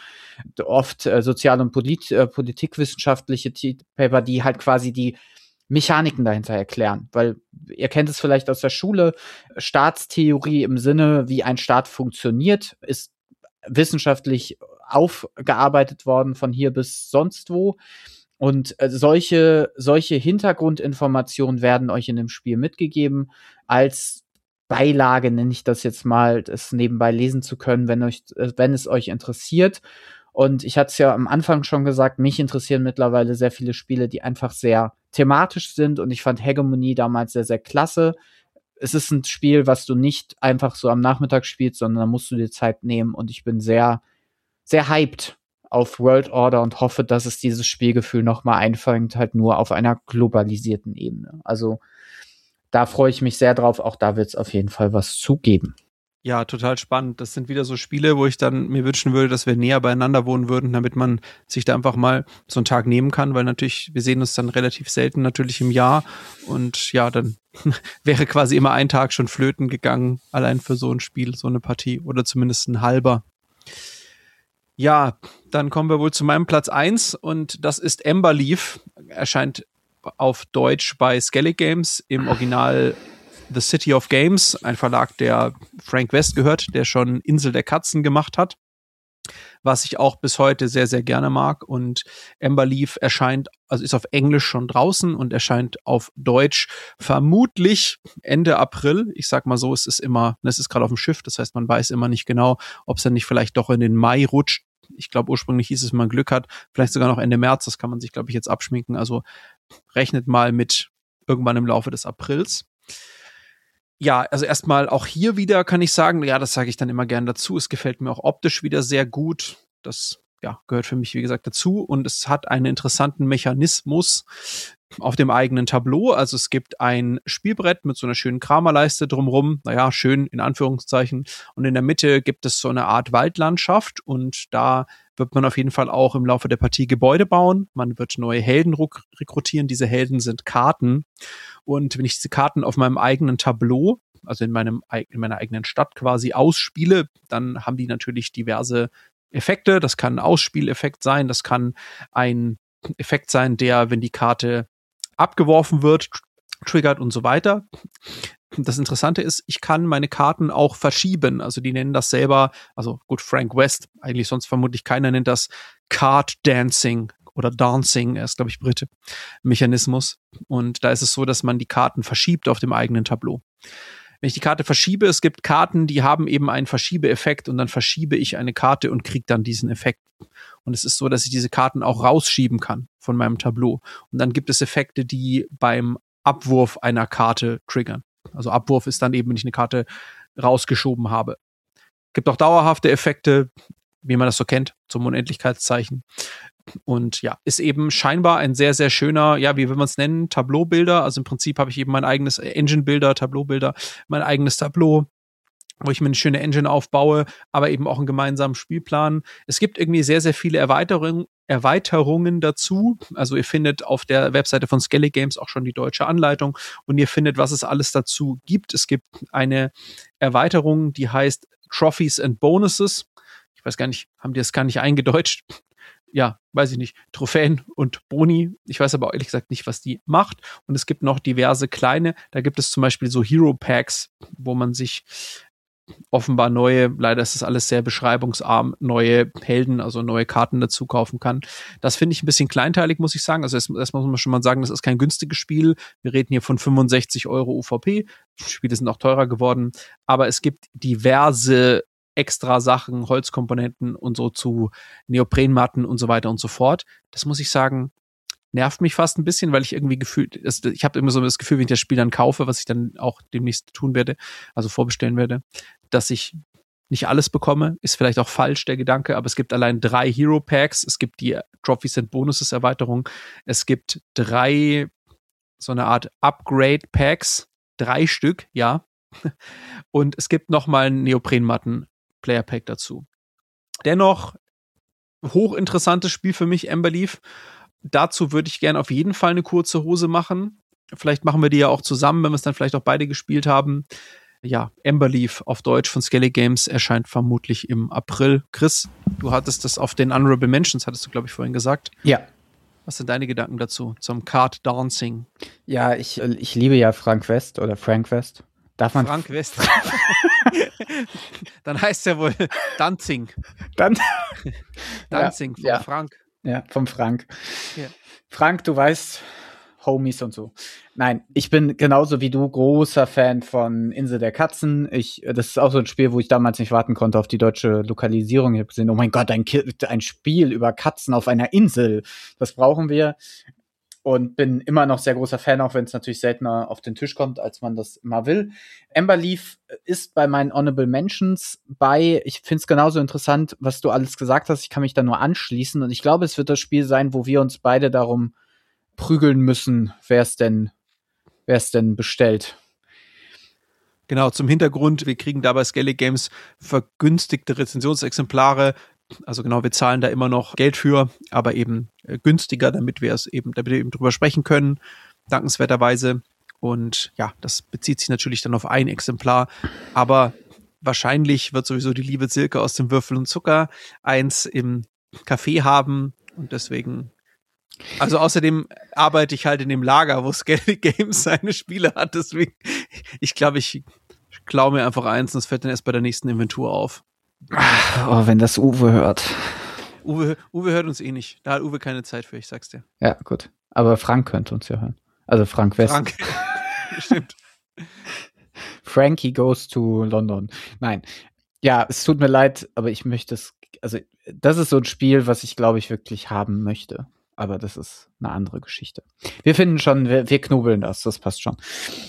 oft sozial- und politikwissenschaftliche Paper, die halt quasi die Mechaniken dahinter erklären, weil ihr kennt es vielleicht aus der Schule, Staatstheorie im Sinne, wie ein Staat funktioniert, ist wissenschaftlich aufgearbeitet worden von hier bis sonst wo und solche Hintergrundinformationen werden euch in dem Spiel mitgegeben, als Beilage nenne ich das jetzt mal, das nebenbei lesen zu können, wenn es euch interessiert. Und ich hatte es ja am Anfang schon gesagt, mich interessieren mittlerweile sehr viele Spiele, die einfach sehr thematisch sind. Und ich fand Hegemony damals sehr, sehr klasse. Es ist ein Spiel, was du nicht einfach so am Nachmittag spielst, sondern da musst du dir Zeit nehmen. Und ich bin sehr, sehr hyped auf World Order und hoffe, dass es dieses Spielgefühl noch mal einfängt, halt nur auf einer globalisierten Ebene. Also da freue ich mich sehr drauf. Auch da wird es auf jeden Fall was zugeben. Ja, total spannend. Das sind wieder so Spiele, wo ich dann mir wünschen würde, dass wir näher beieinander wohnen würden, damit man sich da einfach mal so einen Tag nehmen kann, weil natürlich, wir sehen uns dann relativ selten natürlich im Jahr und ja, dann wäre quasi immer ein Tag schon flöten gegangen, allein für so ein Spiel, so eine Partie oder zumindest ein halber. Ja, dann kommen wir wohl zu meinem Platz 1 und das ist Emberleaf, erscheint auf Deutsch bei Skellig Games, im Original The City of Games, ein Verlag, der Frank West gehört, der schon Insel der Katzen gemacht hat, was ich auch bis heute sehr, sehr gerne mag. Und Emberleaf ist auf Englisch schon draußen und erscheint auf Deutsch vermutlich Ende April. Ich sag mal so, es ist gerade auf dem Schiff, das heißt, man weiß immer nicht genau, ob es dann nicht vielleicht doch in den Mai rutscht. Ich glaube, ursprünglich hieß es, wenn man Glück hat, vielleicht sogar noch Ende März, das kann man sich, glaube ich, jetzt abschminken. Also rechnet mal mit irgendwann im Laufe des Aprils. Ja, also erstmal auch hier wieder kann ich sagen, ja, das sage ich dann immer gern dazu. Es gefällt mir auch optisch wieder sehr gut. Das gehört für mich, wie gesagt, dazu. Und es hat einen interessanten Mechanismus auf dem eigenen Tableau. Also es gibt ein Spielbrett mit so einer schönen Kramerleiste drumrum. Naja, schön in Anführungszeichen. Und in der Mitte gibt es so eine Art Waldlandschaft. Und da wird man auf jeden Fall auch im Laufe der Partie Gebäude bauen. Man wird neue Helden rekrutieren. Diese Helden sind Karten. Und wenn ich diese Karten auf meinem eigenen Tableau, also in meiner eigenen Stadt quasi ausspiele, dann haben die natürlich diverse Effekte. Das kann ein Ausspieleffekt sein. Das kann ein Effekt sein, der, wenn die Karte abgeworfen wird, triggert und so weiter. Das Interessante ist, ich kann meine Karten auch verschieben. Also die nennen das selber, also gut, Frank West, eigentlich sonst vermutlich keiner nennt das Card Dancing oder Dancing, er ist, glaube ich, Brite, Mechanismus. Und da ist es so, dass man die Karten verschiebt auf dem eigenen Tableau. Wenn ich die Karte verschiebe, es gibt Karten, die haben eben einen Verschiebeeffekt und dann verschiebe ich eine Karte und kriege dann diesen Effekt. Und es ist so, dass ich diese Karten auch rausschieben kann von meinem Tableau. Und dann gibt es Effekte, die beim Abwurf einer Karte triggern. Also Abwurf ist dann eben, wenn ich eine Karte rausgeschoben habe. Gibt auch dauerhafte Effekte, wie man das so kennt, zum Unendlichkeitszeichen. Und ja, ist eben scheinbar ein sehr, sehr schöner, ja, wie will man es nennen, Tableau-Bilder. Also im Prinzip habe ich eben mein eigenes Engine-Bilder, Tableau-Bilder, mein eigenes Tableau, wo ich mir eine schöne Engine aufbaue, aber eben auch einen gemeinsamen Spielplan. Es gibt irgendwie sehr, sehr viele Erweiterungen dazu. Also ihr findet auf der Webseite von Skellig Games auch schon die deutsche Anleitung und ihr findet, was es alles dazu gibt. Es gibt eine Erweiterung, die heißt Trophies and Bonuses. Ich weiß gar nicht, haben die das gar nicht eingedeutscht? Ja, weiß ich nicht, Trophäen und Boni. Ich weiß aber auch ehrlich gesagt nicht, was die macht. Und es gibt noch diverse kleine. Da gibt es zum Beispiel so Hero Packs, wo man sich offenbar leider ist das alles sehr beschreibungsarm, neue Helden, also neue Karten dazu kaufen kann. Das finde ich ein bisschen kleinteilig, muss ich sagen. Also erstmal muss man schon mal sagen, das ist kein günstiges Spiel. Wir reden hier von 65 € UVP. Die Spiele sind auch teurer geworden. Aber es gibt diverse extra Sachen, Holzkomponenten und so zu Neoprenmatten und so weiter und so fort. Das muss ich sagen, nervt mich fast ein bisschen, weil ich irgendwie ich habe immer so das Gefühl, wenn ich das Spiel dann kaufe, was ich dann auch demnächst tun werde, also vorbestellen werde, dass ich nicht alles bekomme. Ist vielleicht auch falsch, der Gedanke, aber es gibt allein 3 Hero Packs, es gibt die Trophies and Bonuses Erweiterung, es gibt 3 so eine Art Upgrade Packs, 3 Stück, ja. Und es gibt nochmal einen Neoprenmatten Player Pack dazu. Dennoch hochinteressantes Spiel für mich, Amber Leaf. Dazu würde ich gerne auf jeden Fall eine kurze Hose machen. Vielleicht machen wir die ja auch zusammen, wenn wir es dann vielleicht auch beide gespielt haben. Ja, Amber Leaf auf Deutsch von Skellig Games erscheint vermutlich im April. Chris, du hattest das auf den Honorable Mentions, hattest du, glaube ich, vorhin gesagt. Ja. Was sind deine Gedanken dazu, zum Card Dancing? Ja, ich liebe ja Frank West oder Frank West. Darf man Frank West. Dann heißt es ja wohl Danzing. Danzing ja, von Frank. Ja, vom Frank. Ja. Frank, du weißt, Homies und so. Nein, ich bin genauso wie du großer Fan von Insel der Katzen. Das ist auch so ein Spiel, wo ich damals nicht warten konnte auf die deutsche Lokalisierung. Ich habe gesehen, oh mein Gott, ein Spiel über Katzen auf einer Insel. Das brauchen wir. Und bin immer noch sehr großer Fan, auch wenn es natürlich seltener auf den Tisch kommt, als man das immer will. Amber Leaf ist bei meinen Honorable Mentions bei. Ich finde es genauso interessant, was du alles gesagt hast. Ich kann mich da nur anschließen. Und ich glaube, es wird das Spiel sein, wo wir uns beide darum prügeln müssen, wer es denn bestellt. Genau, zum Hintergrund, wir kriegen da bei Skellig Games vergünstigte Rezensionsexemplare. Also genau, wir zahlen da immer noch Geld für, aber eben günstiger, damit wir eben drüber sprechen können, dankenswerterweise. Und ja, das bezieht sich natürlich dann auf ein Exemplar. Aber wahrscheinlich wird sowieso die liebe Silke aus dem Würfel und Zucker eins im Café haben. Und deswegen, also außerdem arbeite ich halt in dem Lager, wo Skellig Games seine Spiele hat. Deswegen, ich glaube, ich klaue mir einfach eins und es fällt dann erst bei der nächsten Inventur auf. Oh, wenn das Uwe hört. Uwe hört uns eh nicht. Da hat Uwe keine Zeit für, ich sag's dir. Ja, gut. Aber Frank könnte uns ja hören. Also Frank West. Frank. Stimmt. Frankie goes to London. Nein. Ja, es tut mir leid, aber ich möchte es, also das ist so ein Spiel, was ich, glaube ich, wirklich haben möchte. Aber das ist eine andere Geschichte. Wir finden schon, wir knobeln das passt schon.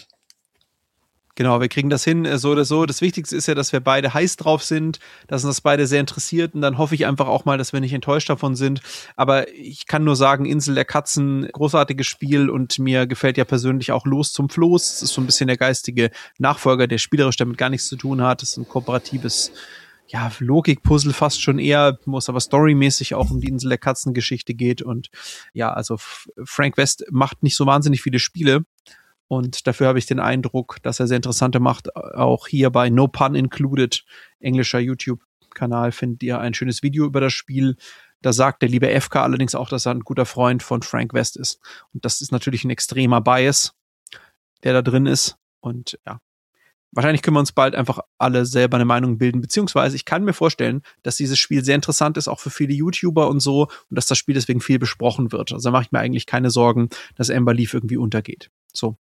Genau, wir kriegen das hin, so oder so. Das Wichtigste ist ja, dass wir beide heiß drauf sind, dass uns das beide sehr interessiert und dann hoffe ich einfach auch mal, dass wir nicht enttäuscht davon sind. Aber ich kann nur sagen, Insel der Katzen, großartiges Spiel und mir gefällt ja persönlich auch Los zum Floß. Das ist so ein bisschen der geistige Nachfolger, der spielerisch damit gar nichts zu tun hat. Das ist ein kooperatives, ja, Logik-Puzzle fast schon eher, wo es aber storymäßig auch um die Insel der Katzen-Geschichte geht. Und ja, also Frank West macht nicht so wahnsinnig viele Spiele. Und dafür habe ich den Eindruck, dass er sehr interessante macht. Auch hier bei No Pun Included, englischer YouTube-Kanal, findet ihr ein schönes Video über das Spiel. Da sagt der liebe FK allerdings auch, dass er ein guter Freund von Frank West ist. Und das ist natürlich ein extremer Bias, der da drin ist. Und ja, wahrscheinlich können wir uns bald einfach alle selber eine Meinung bilden. Beziehungsweise ich kann mir vorstellen, dass dieses Spiel sehr interessant ist, auch für viele YouTuber und so. Und dass das Spiel deswegen viel besprochen wird. Also da mache ich mir eigentlich keine Sorgen, dass Amber Leaf irgendwie untergeht. So,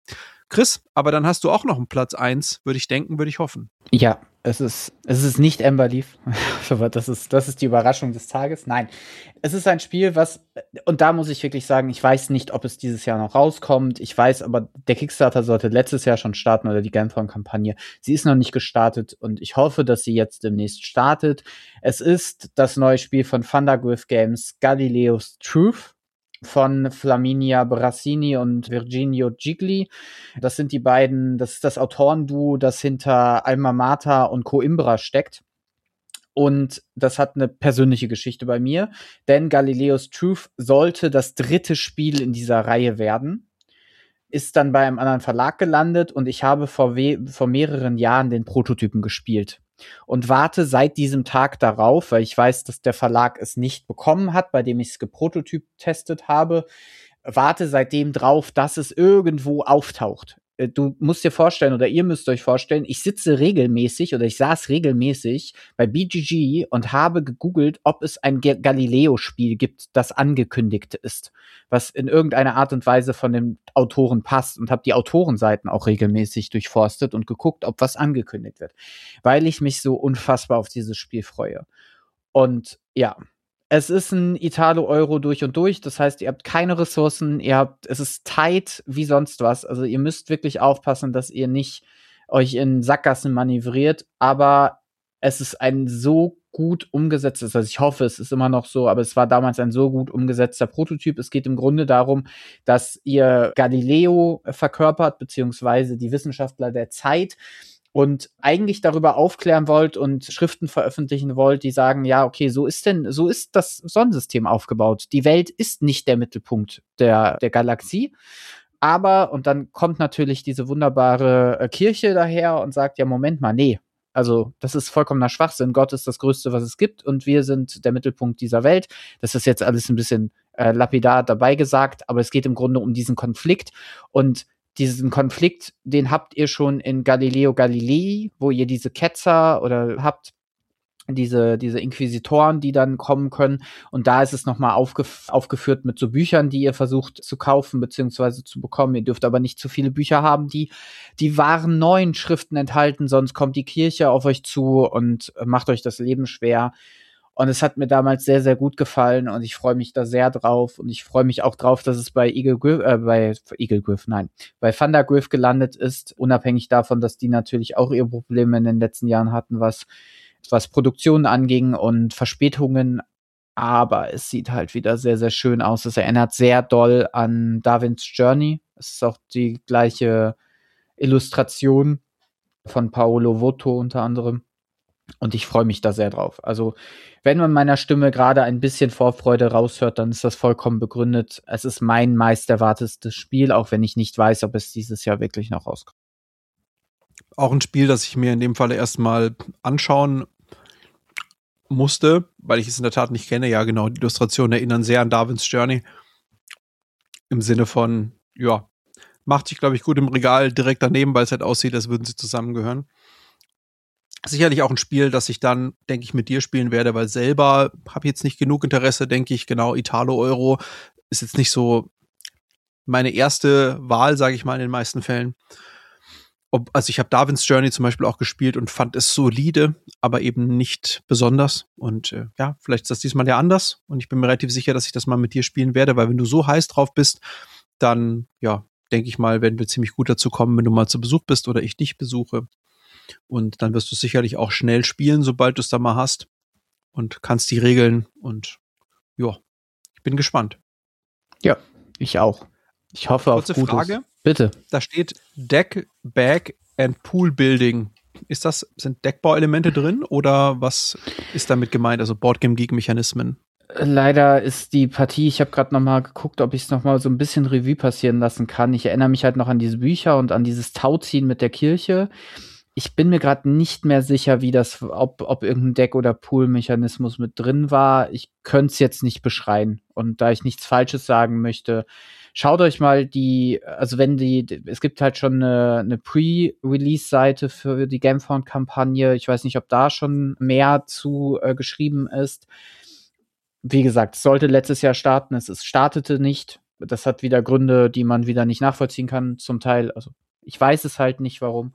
Chris, aber dann hast du auch noch einen Platz 1, würde ich denken, würde ich hoffen. Ja, es ist nicht Amber Leaf. Das ist die Überraschung des Tages. Nein, es ist ein Spiel, und da muss ich wirklich sagen, ich weiß nicht, ob es dieses Jahr noch rauskommt. Ich weiß, aber der Kickstarter sollte letztes Jahr schon starten oder die Gameform-Kampagne. Sie ist noch nicht gestartet und ich hoffe, dass sie jetzt demnächst startet. Es ist das neue Spiel von Thundergriff Games, Galileo's Truth, von Flaminia Brassini und Virginio Gigli. Das sind das ist das Autorenduo, das hinter Alma Mater und Coimbra steckt. Und das hat eine persönliche Geschichte bei mir, denn Galileo's Truth sollte das 3. Spiel in dieser Reihe werden, ist dann bei einem anderen Verlag gelandet und ich habe vor mehreren Jahren den Prototypen gespielt und warte seit diesem Tag darauf, weil ich weiß, dass der Verlag es nicht bekommen hat, bei dem ich es geprototyp-testet habe, warte seitdem drauf, dass es irgendwo auftaucht. Du musst dir vorstellen, oder ihr müsst euch vorstellen, ich saß regelmäßig bei BGG und habe gegoogelt, ob es ein Galileo-Spiel gibt, das angekündigt ist, was in irgendeiner Art und Weise von den Autoren passt, und habe die Autorenseiten auch regelmäßig durchforstet und geguckt, ob was angekündigt wird, weil ich mich so unfassbar auf dieses Spiel freue. Und ja, es ist ein Italo-Euro durch und durch. Das heißt, ihr habt keine Ressourcen, es ist tight wie sonst was. Also ihr müsst wirklich aufpassen, dass ihr nicht euch in Sackgassen manövriert. Aber es ist ein so gut umgesetztes, also ich hoffe, es ist immer noch so, aber es war damals ein so gut umgesetzter Prototyp. Es geht im Grunde darum, dass ihr Galileo verkörpert, beziehungsweise die Wissenschaftler der Zeit, und eigentlich darüber aufklären wollt und Schriften veröffentlichen wollt, die sagen, ja, okay, so ist das Sonnensystem aufgebaut. Die Welt ist nicht der Mittelpunkt der Galaxie. Aber, und dann kommt natürlich diese wunderbare Kirche daher und sagt, ja, Moment mal, nee. Also, das ist vollkommener Schwachsinn. Gott ist das Größte, was es gibt, und wir sind der Mittelpunkt dieser Welt. Das ist jetzt alles ein bisschen lapidar dabei gesagt, aber es geht im Grunde um diesen Konflikt, und diesen Konflikt, den habt ihr schon in Galileo Galilei, wo ihr diese Ketzer oder habt, diese Inquisitoren, die dann kommen können. Und da ist es nochmal aufgeführt mit so Büchern, die ihr versucht zu kaufen bzw. zu bekommen. Ihr dürft aber nicht zu viele Bücher haben, die wahren neuen Schriften enthalten, sonst kommt die Kirche auf euch zu und macht euch das Leben schwer. Und es hat mir damals sehr, sehr gut gefallen und ich freue mich da sehr drauf. Und ich freue mich auch drauf, dass es bei bei Thundergriff gelandet ist, unabhängig davon, dass die natürlich auch ihre Probleme in den letzten Jahren hatten, was Produktionen anging und Verspätungen. Aber es sieht halt wieder sehr, sehr schön aus. Es erinnert sehr doll an Darwin's Journey. Es ist auch die gleiche Illustration von Paolo Votto unter anderem. Und ich freue mich da sehr drauf. Also, wenn man meiner Stimme gerade ein bisschen Vorfreude raushört, dann ist das vollkommen begründet. Es ist mein meist erwartetes Spiel, auch wenn ich nicht weiß, ob es dieses Jahr wirklich noch rauskommt. Auch ein Spiel, das ich mir in dem Falle erstmal anschauen musste, weil ich es in der Tat nicht kenne. Ja, genau, die Illustrationen erinnern sehr an Darwin's Journey. Im Sinne von, ja, macht sich, glaube ich, gut im Regal direkt daneben, weil es halt aussieht, als würden sie zusammengehören. Sicherlich auch ein Spiel, das ich dann, denke ich, mit dir spielen werde, weil selber habe ich jetzt nicht genug Interesse, denke ich. Genau, Italo-Euro ist jetzt nicht so meine erste Wahl, sage ich mal, in den meisten Fällen. Also ich habe Darwin's Journey zum Beispiel auch gespielt und fand es solide, aber eben nicht besonders. Und ja, vielleicht ist das diesmal ja anders. Und ich bin mir relativ sicher, dass ich das mal mit dir spielen werde, weil wenn du so heiß drauf bist, dann, ja, denke ich mal, werden wir ziemlich gut dazu kommen, wenn du mal zu Besuch bist oder ich dich besuche. Und dann wirst du sicherlich auch schnell spielen, sobald du es da mal hast und kannst die Regeln. Und ja, ich bin gespannt. Ja, ich auch. Ich hoffe auf Gutes. Frage. Bitte. Da steht Deck, Bag and Pool Building. Sind Deckbauelemente drin oder was ist damit gemeint? Also Boardgame Geek Mechanismen? Leider ist die Partie, ich habe gerade noch mal geguckt, ob ich es noch mal so ein bisschen Revue passieren lassen kann. Ich erinnere mich halt noch an diese Bücher und an dieses Tauziehen mit der Kirche. Ich bin mir gerade nicht mehr sicher, wie ob irgendein Deck- oder Pool-Mechanismus mit drin war. Ich könnte es jetzt nicht beschreien. Und da ich nichts Falsches sagen möchte, schaut euch mal es gibt halt schon eine Pre-Release-Seite für die Gamefound-Kampagne. Ich weiß nicht, ob da schon mehr zu geschrieben ist. Wie gesagt, es sollte letztes Jahr starten. Es startete nicht. Das hat wieder Gründe, die man wieder nicht nachvollziehen kann, zum Teil. Also Ich weiß es halt nicht, warum.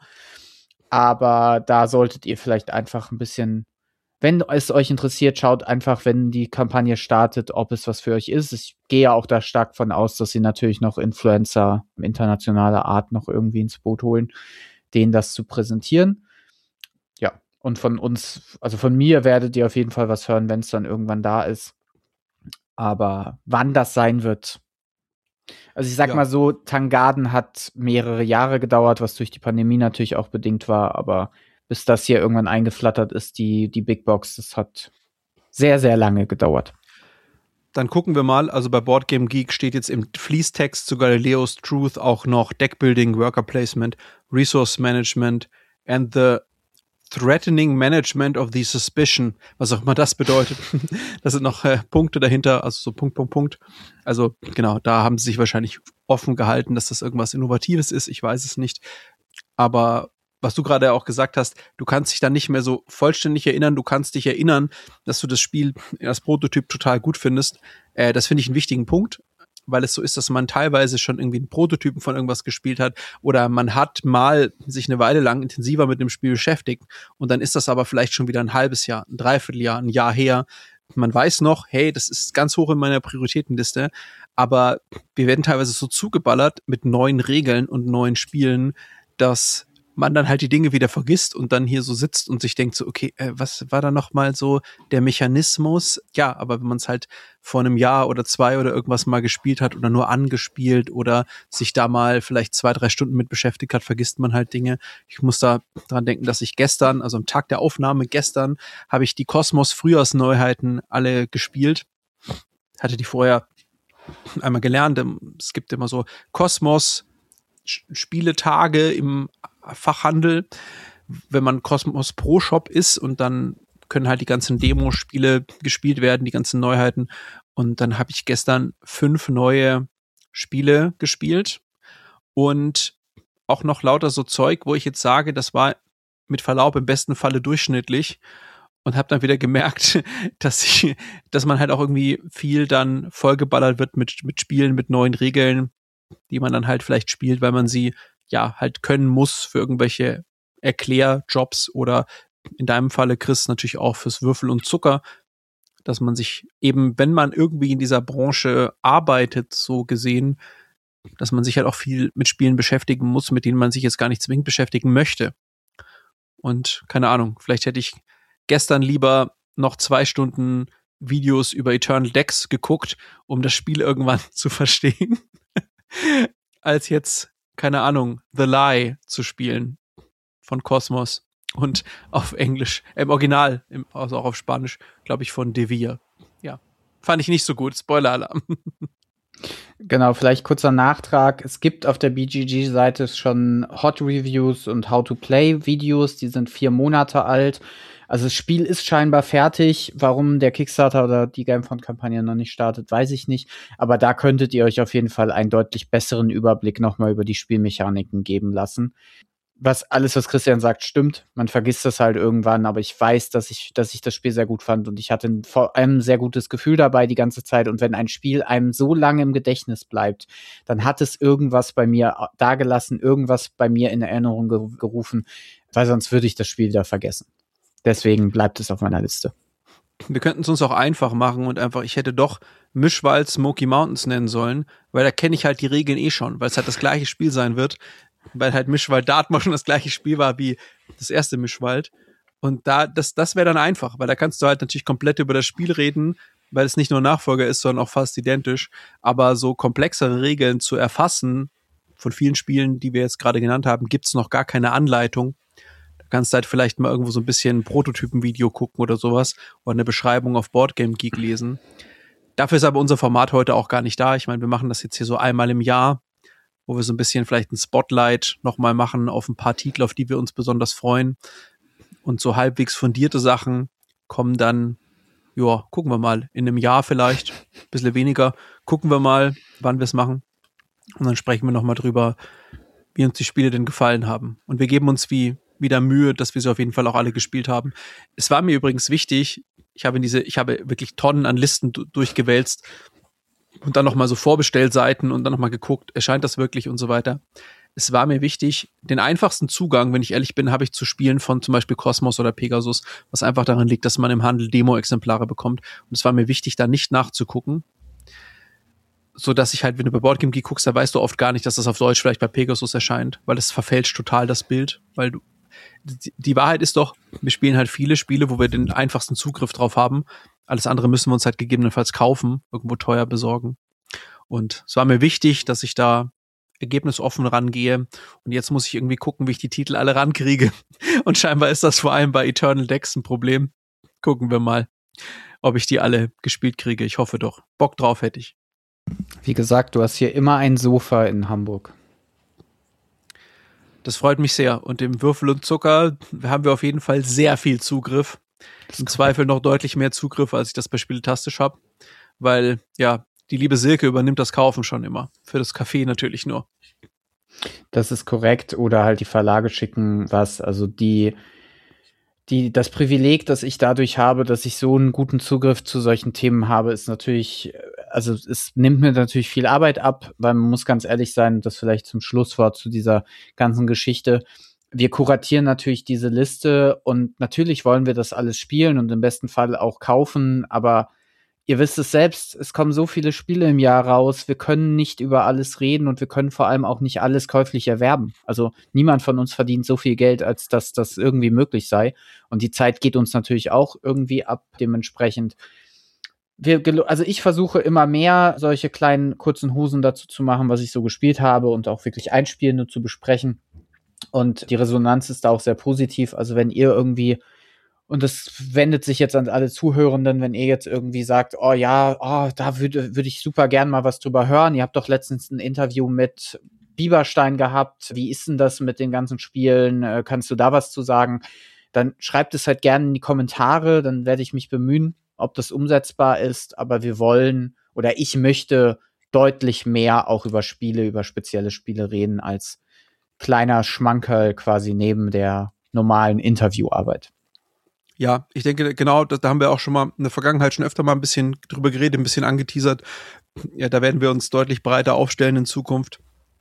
Aber da solltet ihr vielleicht einfach ein bisschen, wenn es euch interessiert, schaut einfach, wenn die Kampagne startet, ob es was für euch ist. Ich gehe ja auch da stark von aus, dass sie natürlich noch Influencer internationaler Art noch irgendwie ins Boot holen, denen das zu präsentieren. Ja, und von uns, also von mir werdet ihr auf jeden Fall was hören, wenn es dann irgendwann da ist. Aber wann das sein wird, also ich sag mal so, Tangarden hat mehrere Jahre gedauert, was durch die Pandemie natürlich auch bedingt war, aber bis das hier irgendwann eingeflattert ist, die Big Box, das hat sehr, sehr lange gedauert. Dann gucken wir mal, also bei Board Game Geek steht jetzt im Fließtext zu Galileo's Truth auch noch Deckbuilding, Worker Placement, Resource Management and the Threatening Management of the Suspicion, was auch immer das bedeutet. Das sind noch Punkte dahinter, also so Punkt. Also genau, da haben sie sich wahrscheinlich offen gehalten, dass das irgendwas Innovatives ist. Ich weiß es nicht. Aber was du gerade auch gesagt hast, du kannst dich dann nicht mehr so vollständig erinnern. Du kannst dich erinnern, dass du das Spiel, das Prototyp total gut findest. Das finde ich einen wichtigen Punkt, weil es so ist, dass man teilweise schon irgendwie einen Prototypen von irgendwas gespielt hat oder man hat mal sich eine Weile lang intensiver mit dem Spiel beschäftigt und dann ist das aber vielleicht schon wieder ein halbes Jahr, ein Dreivierteljahr, ein Jahr her. Man weiß noch, hey, das ist ganz hoch in meiner Prioritätenliste, aber wir werden teilweise so zugeballert mit neuen Regeln und neuen Spielen, dass man dann halt die Dinge wieder vergisst und dann hier so sitzt und sich denkt so, okay, was war da nochmal so der Mechanismus? Ja, aber wenn man es halt vor einem Jahr oder 2 oder irgendwas mal gespielt hat oder nur angespielt oder sich da mal vielleicht 2-3 Stunden mit beschäftigt hat, vergisst man halt Dinge. Ich muss da dran denken, dass ich gestern, also am Tag der Aufnahme gestern, habe ich die Cosmos Frühjahrsneuheiten alle gespielt. Hatte die vorher einmal gelernt. Es gibt immer so Cosmos Spieletage im Fachhandel, wenn man Cosmos Pro Shop ist und dann können halt die ganzen Demo-Spiele gespielt werden, die ganzen Neuheiten. Und dann habe ich gestern 5 neue Spiele gespielt und auch noch lauter so Zeug, wo ich jetzt sage, das war mit Verlaub im besten Falle durchschnittlich und habe dann wieder gemerkt, dass man halt auch irgendwie viel dann vollgeballert wird mit Spielen, mit neuen Regeln, die man dann halt vielleicht spielt, weil man sie ja halt können muss für irgendwelche Erklärjobs oder in deinem Falle, Chris, natürlich auch fürs Würfel und Zucker, dass man sich eben, wenn man irgendwie in dieser Branche arbeitet, so gesehen, dass man sich halt auch viel mit Spielen beschäftigen muss, mit denen man sich jetzt gar nicht zwingend beschäftigen möchte. Und keine Ahnung, vielleicht hätte ich gestern lieber noch 2 Stunden Videos über Eternal Decks geguckt, um das Spiel irgendwann zu verstehen, als jetzt, keine Ahnung, The Lie zu spielen von Cosmos und auf Englisch, im Original, also auch auf Spanisch, glaube ich, von Devir. Ja, fand ich nicht so gut. Spoiler-Alarm. Genau, vielleicht kurzer Nachtrag. Es gibt auf der BGG-Seite schon Hot-Reviews und How-to-Play-Videos, die sind 4 Monate alt. Also das Spiel ist scheinbar fertig. Warum der Kickstarter oder die Gamefund-Kampagne noch nicht startet, weiß ich nicht. Aber da könntet ihr euch auf jeden Fall einen deutlich besseren Überblick nochmal über die Spielmechaniken geben lassen. Was Christian sagt, stimmt. Man vergisst das halt irgendwann, aber ich weiß, dass ich das Spiel sehr gut fand und ich hatte vor allem ein sehr gutes Gefühl dabei die ganze Zeit. Und wenn ein Spiel einem so lange im Gedächtnis bleibt, dann hat es irgendwas bei mir dagelassen, irgendwas bei mir in Erinnerung gerufen, weil sonst würde ich das Spiel wieder vergessen. Deswegen bleibt es auf meiner Liste. Wir könnten es uns auch einfach machen und einfach, ich hätte doch Mischwald Smoky Mountains nennen sollen, weil da kenne ich halt die Regeln eh schon, weil es halt das gleiche Spiel sein wird, weil halt Mischwald Dartmoor schon das gleiche Spiel war wie das erste Mischwald. Und das wäre dann einfach, weil da kannst du halt natürlich komplett über das Spiel reden, weil es nicht nur Nachfolger ist, sondern auch fast identisch. Aber so komplexere Regeln zu erfassen, von vielen Spielen, die wir jetzt gerade genannt haben, gibt es noch gar keine Anleitung. Da kannst du halt vielleicht mal irgendwo so ein bisschen ein Prototypen-Video gucken oder sowas oder eine Beschreibung auf Board Game Geek lesen. Dafür ist aber unser Format heute auch gar nicht da. Ich meine, wir machen das jetzt hier so einmal im Jahr, wo wir so ein bisschen vielleicht ein Spotlight nochmal machen auf ein paar Titel, auf die wir uns besonders freuen. Und so halbwegs fundierte Sachen kommen dann, ja, gucken wir mal, in einem Jahr vielleicht, ein bisschen weniger, gucken wir mal, wann wir es machen. Und dann sprechen wir nochmal drüber, wie uns die Spiele denn gefallen haben. Und wir geben uns wieder Mühe, dass wir sie auf jeden Fall auch alle gespielt haben. Es war mir übrigens wichtig, ich habe wirklich Tonnen an Listen durchgewälzt, und dann nochmal so Vorbestellseiten und dann nochmal geguckt, erscheint das wirklich und so weiter. es war mir wichtig, den einfachsten Zugang, wenn ich ehrlich bin, habe ich zu Spielen von zum Beispiel Cosmos oder Pegasus, was einfach daran liegt, dass man im Handel Demo-Exemplare bekommt. Und es war mir wichtig, da nicht nachzugucken, so dass ich halt, wenn du bei Boardgame Geek guckst, da weißt du oft gar nicht, dass das auf Deutsch vielleicht bei Pegasus erscheint, weil das verfälscht total das Bild, weil die Wahrheit ist doch, wir spielen halt viele Spiele, wo wir den einfachsten Zugriff drauf haben. Alles andere müssen wir uns halt gegebenenfalls kaufen, irgendwo teuer besorgen. Und es war mir wichtig, dass ich da ergebnisoffen rangehe. Und jetzt muss ich irgendwie gucken, wie ich die Titel alle rankriege. Und scheinbar ist das vor allem bei Eternal Decks ein Problem. Gucken wir mal, ob ich die alle gespielt kriege. Ich hoffe doch. Bock drauf hätte ich. Wie gesagt, du hast hier immer ein Sofa in Hamburg. Das freut mich sehr. Und im Würfel und Zucker haben wir auf jeden Fall sehr viel Zugriff. Im Zweifel noch deutlich mehr Zugriff, als ich das bei Spieletastisch habe. Weil, ja, die liebe Silke übernimmt das Kaufen schon immer. Für das Café natürlich nur. Das ist korrekt. Oder halt die Verlage schicken was. Also das Privileg, das ich dadurch habe, dass ich so einen guten Zugriff zu solchen Themen habe, ist natürlich, also es nimmt mir natürlich viel Arbeit ab, weil man muss ganz ehrlich sein, das vielleicht zum Schlusswort zu dieser ganzen Geschichte. Wir kuratieren natürlich diese Liste und natürlich wollen wir das alles spielen und im besten Fall auch kaufen, aber ihr wisst es selbst, es kommen so viele Spiele im Jahr raus, wir können nicht über alles reden und wir können vor allem auch nicht alles käuflich erwerben. Also niemand von uns verdient so viel Geld, als dass das irgendwie möglich sei. Und die Zeit geht uns natürlich auch irgendwie ab, dementsprechend. Also ich versuche immer mehr solche kleinen, kurzen Hosen dazu zu machen, was ich so gespielt habe und auch wirklich einspielen und zu besprechen. Und die Resonanz ist da auch sehr positiv. Also wenn ihr irgendwie, und das wendet sich jetzt an alle Zuhörenden, wenn ihr jetzt irgendwie sagt, oh ja, da würde ich super gern mal was drüber hören. Ihr habt doch letztens ein Interview mit Bieberstein gehabt. Wie ist denn das mit den ganzen Spielen? Kannst du da was zu sagen? Dann schreibt es halt gerne in die Kommentare. Dann werde ich mich bemühen, ob das umsetzbar ist. Aber wir wollen oder ich möchte deutlich mehr auch über Spiele, über spezielle Spiele reden, als kleiner Schmankerl quasi neben der normalen Interviewarbeit. Ja, ich denke, genau, da haben wir auch schon mal in der Vergangenheit schon öfter mal ein bisschen drüber geredet, ein bisschen angeteasert. Ja, da werden wir uns deutlich breiter aufstellen in Zukunft.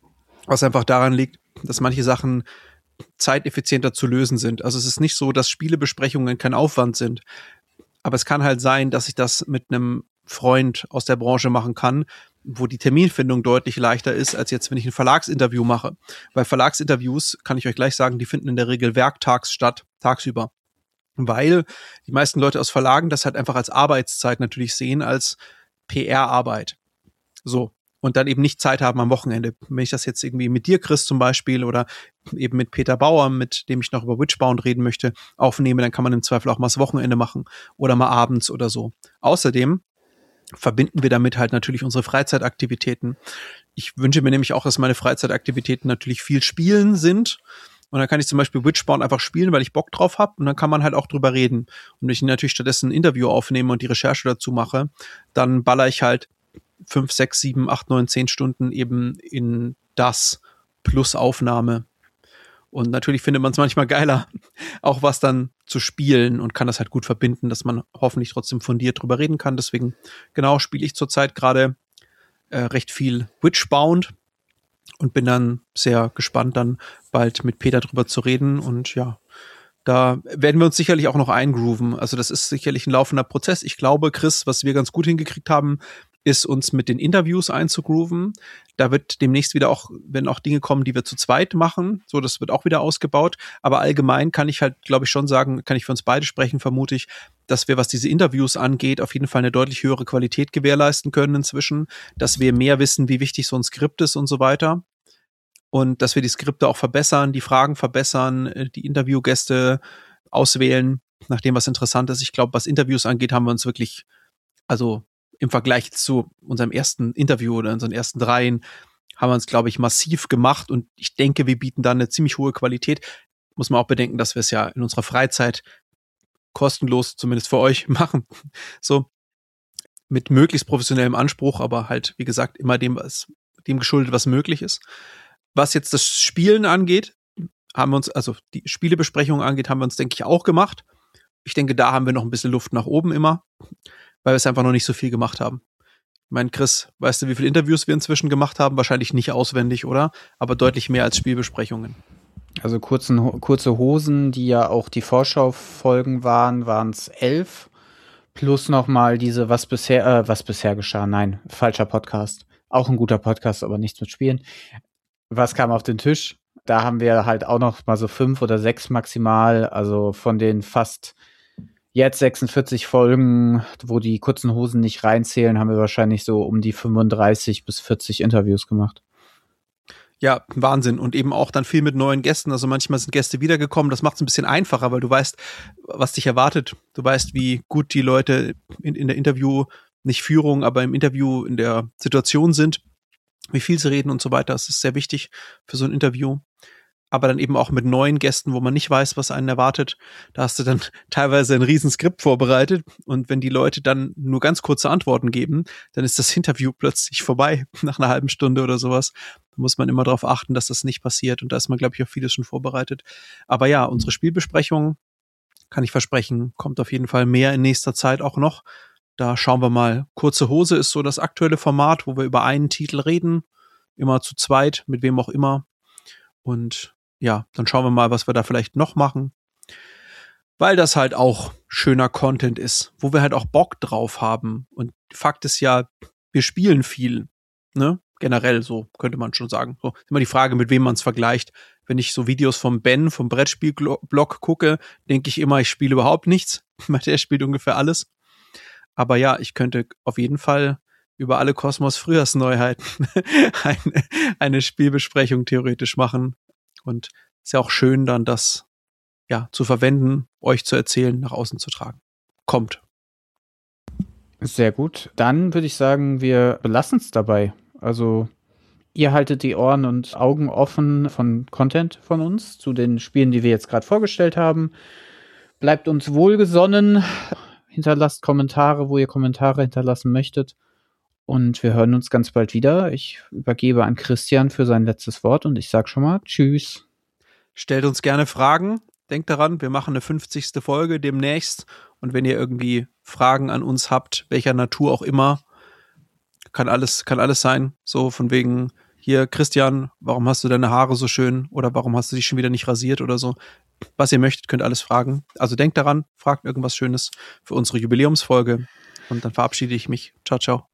Was einfach daran liegt, dass manche Sachen zeiteffizienter zu lösen sind. Also es ist nicht so, dass Spielebesprechungen kein Aufwand sind. Aber es kann halt sein, dass ich das mit einem Freund aus der Branche machen kann, wo die Terminfindung deutlich leichter ist, als jetzt, wenn ich ein Verlagsinterview mache. Weil Verlagsinterviews, kann ich euch gleich sagen, die finden in der Regel werktags statt, tagsüber. Weil die meisten Leute aus Verlagen das halt einfach als Arbeitszeit natürlich sehen, als PR-Arbeit. So. Und dann eben nicht Zeit haben am Wochenende. Wenn ich das jetzt irgendwie mit dir, Chris, zum Beispiel, oder eben mit Peter Bauer, mit dem ich noch über Witchbound reden möchte, aufnehme, dann kann man im Zweifel auch mal das Wochenende machen oder mal abends oder so. Außerdem verbinden wir damit halt natürlich unsere Freizeitaktivitäten. Ich wünsche mir nämlich auch, dass meine Freizeitaktivitäten natürlich viel Spielen sind. Und dann kann ich zum Beispiel Witchbound einfach spielen, weil ich Bock drauf habe. Und dann kann man halt auch drüber reden. Und wenn ich natürlich stattdessen ein Interview aufnehme und die Recherche dazu mache, dann baller ich halt 5, 6, 7, 8, 9, 10 Stunden eben in das plus Aufnahme. Und natürlich findet man es manchmal geiler, auch was dann zu spielen und kann das halt gut verbinden, dass man hoffentlich trotzdem fundiert drüber reden kann. Deswegen, genau, spiele ich zurzeit gerade recht viel Witchbound. Und bin dann sehr gespannt, dann bald mit Peter drüber zu reden. Und ja, da werden wir uns sicherlich auch noch eingrooven. Also das ist sicherlich ein laufender Prozess. Ich glaube, Chris, was wir ganz gut hingekriegt haben, ist uns mit den Interviews einzugrooven. Da wird demnächst wieder werden auch Dinge kommen, die wir zu zweit machen. So, das wird auch wieder ausgebaut. Aber allgemein kann ich halt, glaube ich, schon sagen, kann ich für uns beide sprechen, vermute ich, dass wir, was diese Interviews angeht, auf jeden Fall eine deutlich höhere Qualität gewährleisten können inzwischen, dass wir mehr wissen, wie wichtig so ein Skript ist und so weiter. Und dass wir die Skripte auch verbessern, die Fragen verbessern, die Interviewgäste auswählen, nachdem was interessant ist. Ich glaube, was Interviews angeht, haben wir uns wirklich, also im Vergleich zu unserem ersten Interview oder unseren ersten 3, haben wir uns, glaube ich, massiv gemacht. Und ich denke, wir bieten da eine ziemlich hohe Qualität. Muss man auch bedenken, dass wir es ja in unserer Freizeit kostenlos, zumindest für euch, machen. So mit möglichst professionellem Anspruch, aber halt, wie gesagt, immer dem geschuldet, was möglich ist. Was jetzt das Spielen angeht, haben wir uns, also die Spielebesprechung angeht, haben wir uns, denke ich, auch gemacht. Ich denke, da haben wir noch ein bisschen Luft nach oben immer, weil wir es einfach noch nicht so viel gemacht haben. Mein Chris, weißt du, wie viele Interviews wir inzwischen gemacht haben? Wahrscheinlich nicht auswendig, oder? Aber deutlich mehr als Spielbesprechungen. Also kurze Hosen, die ja auch die Vorschau-Folgen waren es 11. Plus nochmal diese was bisher geschah. Nein, falscher Podcast. Auch ein guter Podcast, aber nichts mit Spielen. Was kam auf den Tisch? Da haben wir halt auch noch mal so 5 oder 6 maximal. Also von den fast jetzt 46 Folgen, wo die kurzen Hosen nicht reinzählen, haben wir wahrscheinlich so um die 35 bis 40 Interviews gemacht. Ja, Wahnsinn. Und eben auch dann viel mit neuen Gästen. Also manchmal sind Gäste wiedergekommen. Das macht es ein bisschen einfacher, weil du weißt, was dich erwartet. Du weißt, wie gut die Leute in der Interview, nicht Führung, aber im Interview in der Situation sind, wie viel sie reden und so weiter. Das ist sehr wichtig für so ein Interview. Aber dann eben auch mit neuen Gästen, wo man nicht weiß, was einen erwartet. Da hast du dann teilweise ein Riesenskript vorbereitet. Und wenn die Leute dann nur ganz kurze Antworten geben, dann ist das Interview plötzlich vorbei nach einer halben Stunde oder sowas. Da muss man immer darauf achten, dass das nicht passiert. Und da ist man, glaube ich, auf vieles schon vorbereitet. Aber ja, unsere Spielbesprechung, kann ich versprechen, kommt auf jeden Fall mehr in nächster Zeit auch noch. Da schauen wir mal. Kurze Hose ist so das aktuelle Format, wo wir über einen Titel reden. Immer zu zweit, mit wem auch immer. Und ja, dann schauen wir mal, was wir da vielleicht noch machen. Weil das halt auch schöner Content ist, wo wir halt auch Bock drauf haben. Und Fakt ist ja, wir spielen viel, ne? Generell, so könnte man schon sagen. So ist immer die Frage, mit wem man es vergleicht. Wenn ich so Videos vom Ben, vom Brettspielblog gucke, denke ich immer, ich spiele überhaupt nichts. Der spielt ungefähr alles. Aber ja, ich könnte auf jeden Fall über alle Kosmos-Frühjahrsneuheiten eine Spielbesprechung theoretisch machen. Und ist ja auch schön, dann das ja zu verwenden, euch zu erzählen, nach außen zu tragen. Kommt. Sehr gut. Dann würde ich sagen, wir belassen es dabei. Also ihr haltet die Ohren und Augen offen von Content von uns zu den Spielen, die wir jetzt gerade vorgestellt haben. Bleibt uns wohlgesonnen. Hinterlasst Kommentare, wo ihr Kommentare hinterlassen möchtet. Und wir hören uns ganz bald wieder. Ich übergebe an Christian für sein letztes Wort und ich sage schon mal Tschüss. Stellt uns gerne Fragen. Denkt daran, wir machen eine 50. Folge demnächst. Und wenn ihr irgendwie Fragen an uns habt, welcher Natur auch immer, kann alles sein. So von wegen, hier Christian, warum hast du deine Haare so schön? Oder warum hast du dich schon wieder nicht rasiert oder so? Was ihr möchtet, könnt alles fragen. Also denkt daran, fragt irgendwas Schönes für unsere Jubiläumsfolge. Und dann verabschiede ich mich. Ciao, ciao.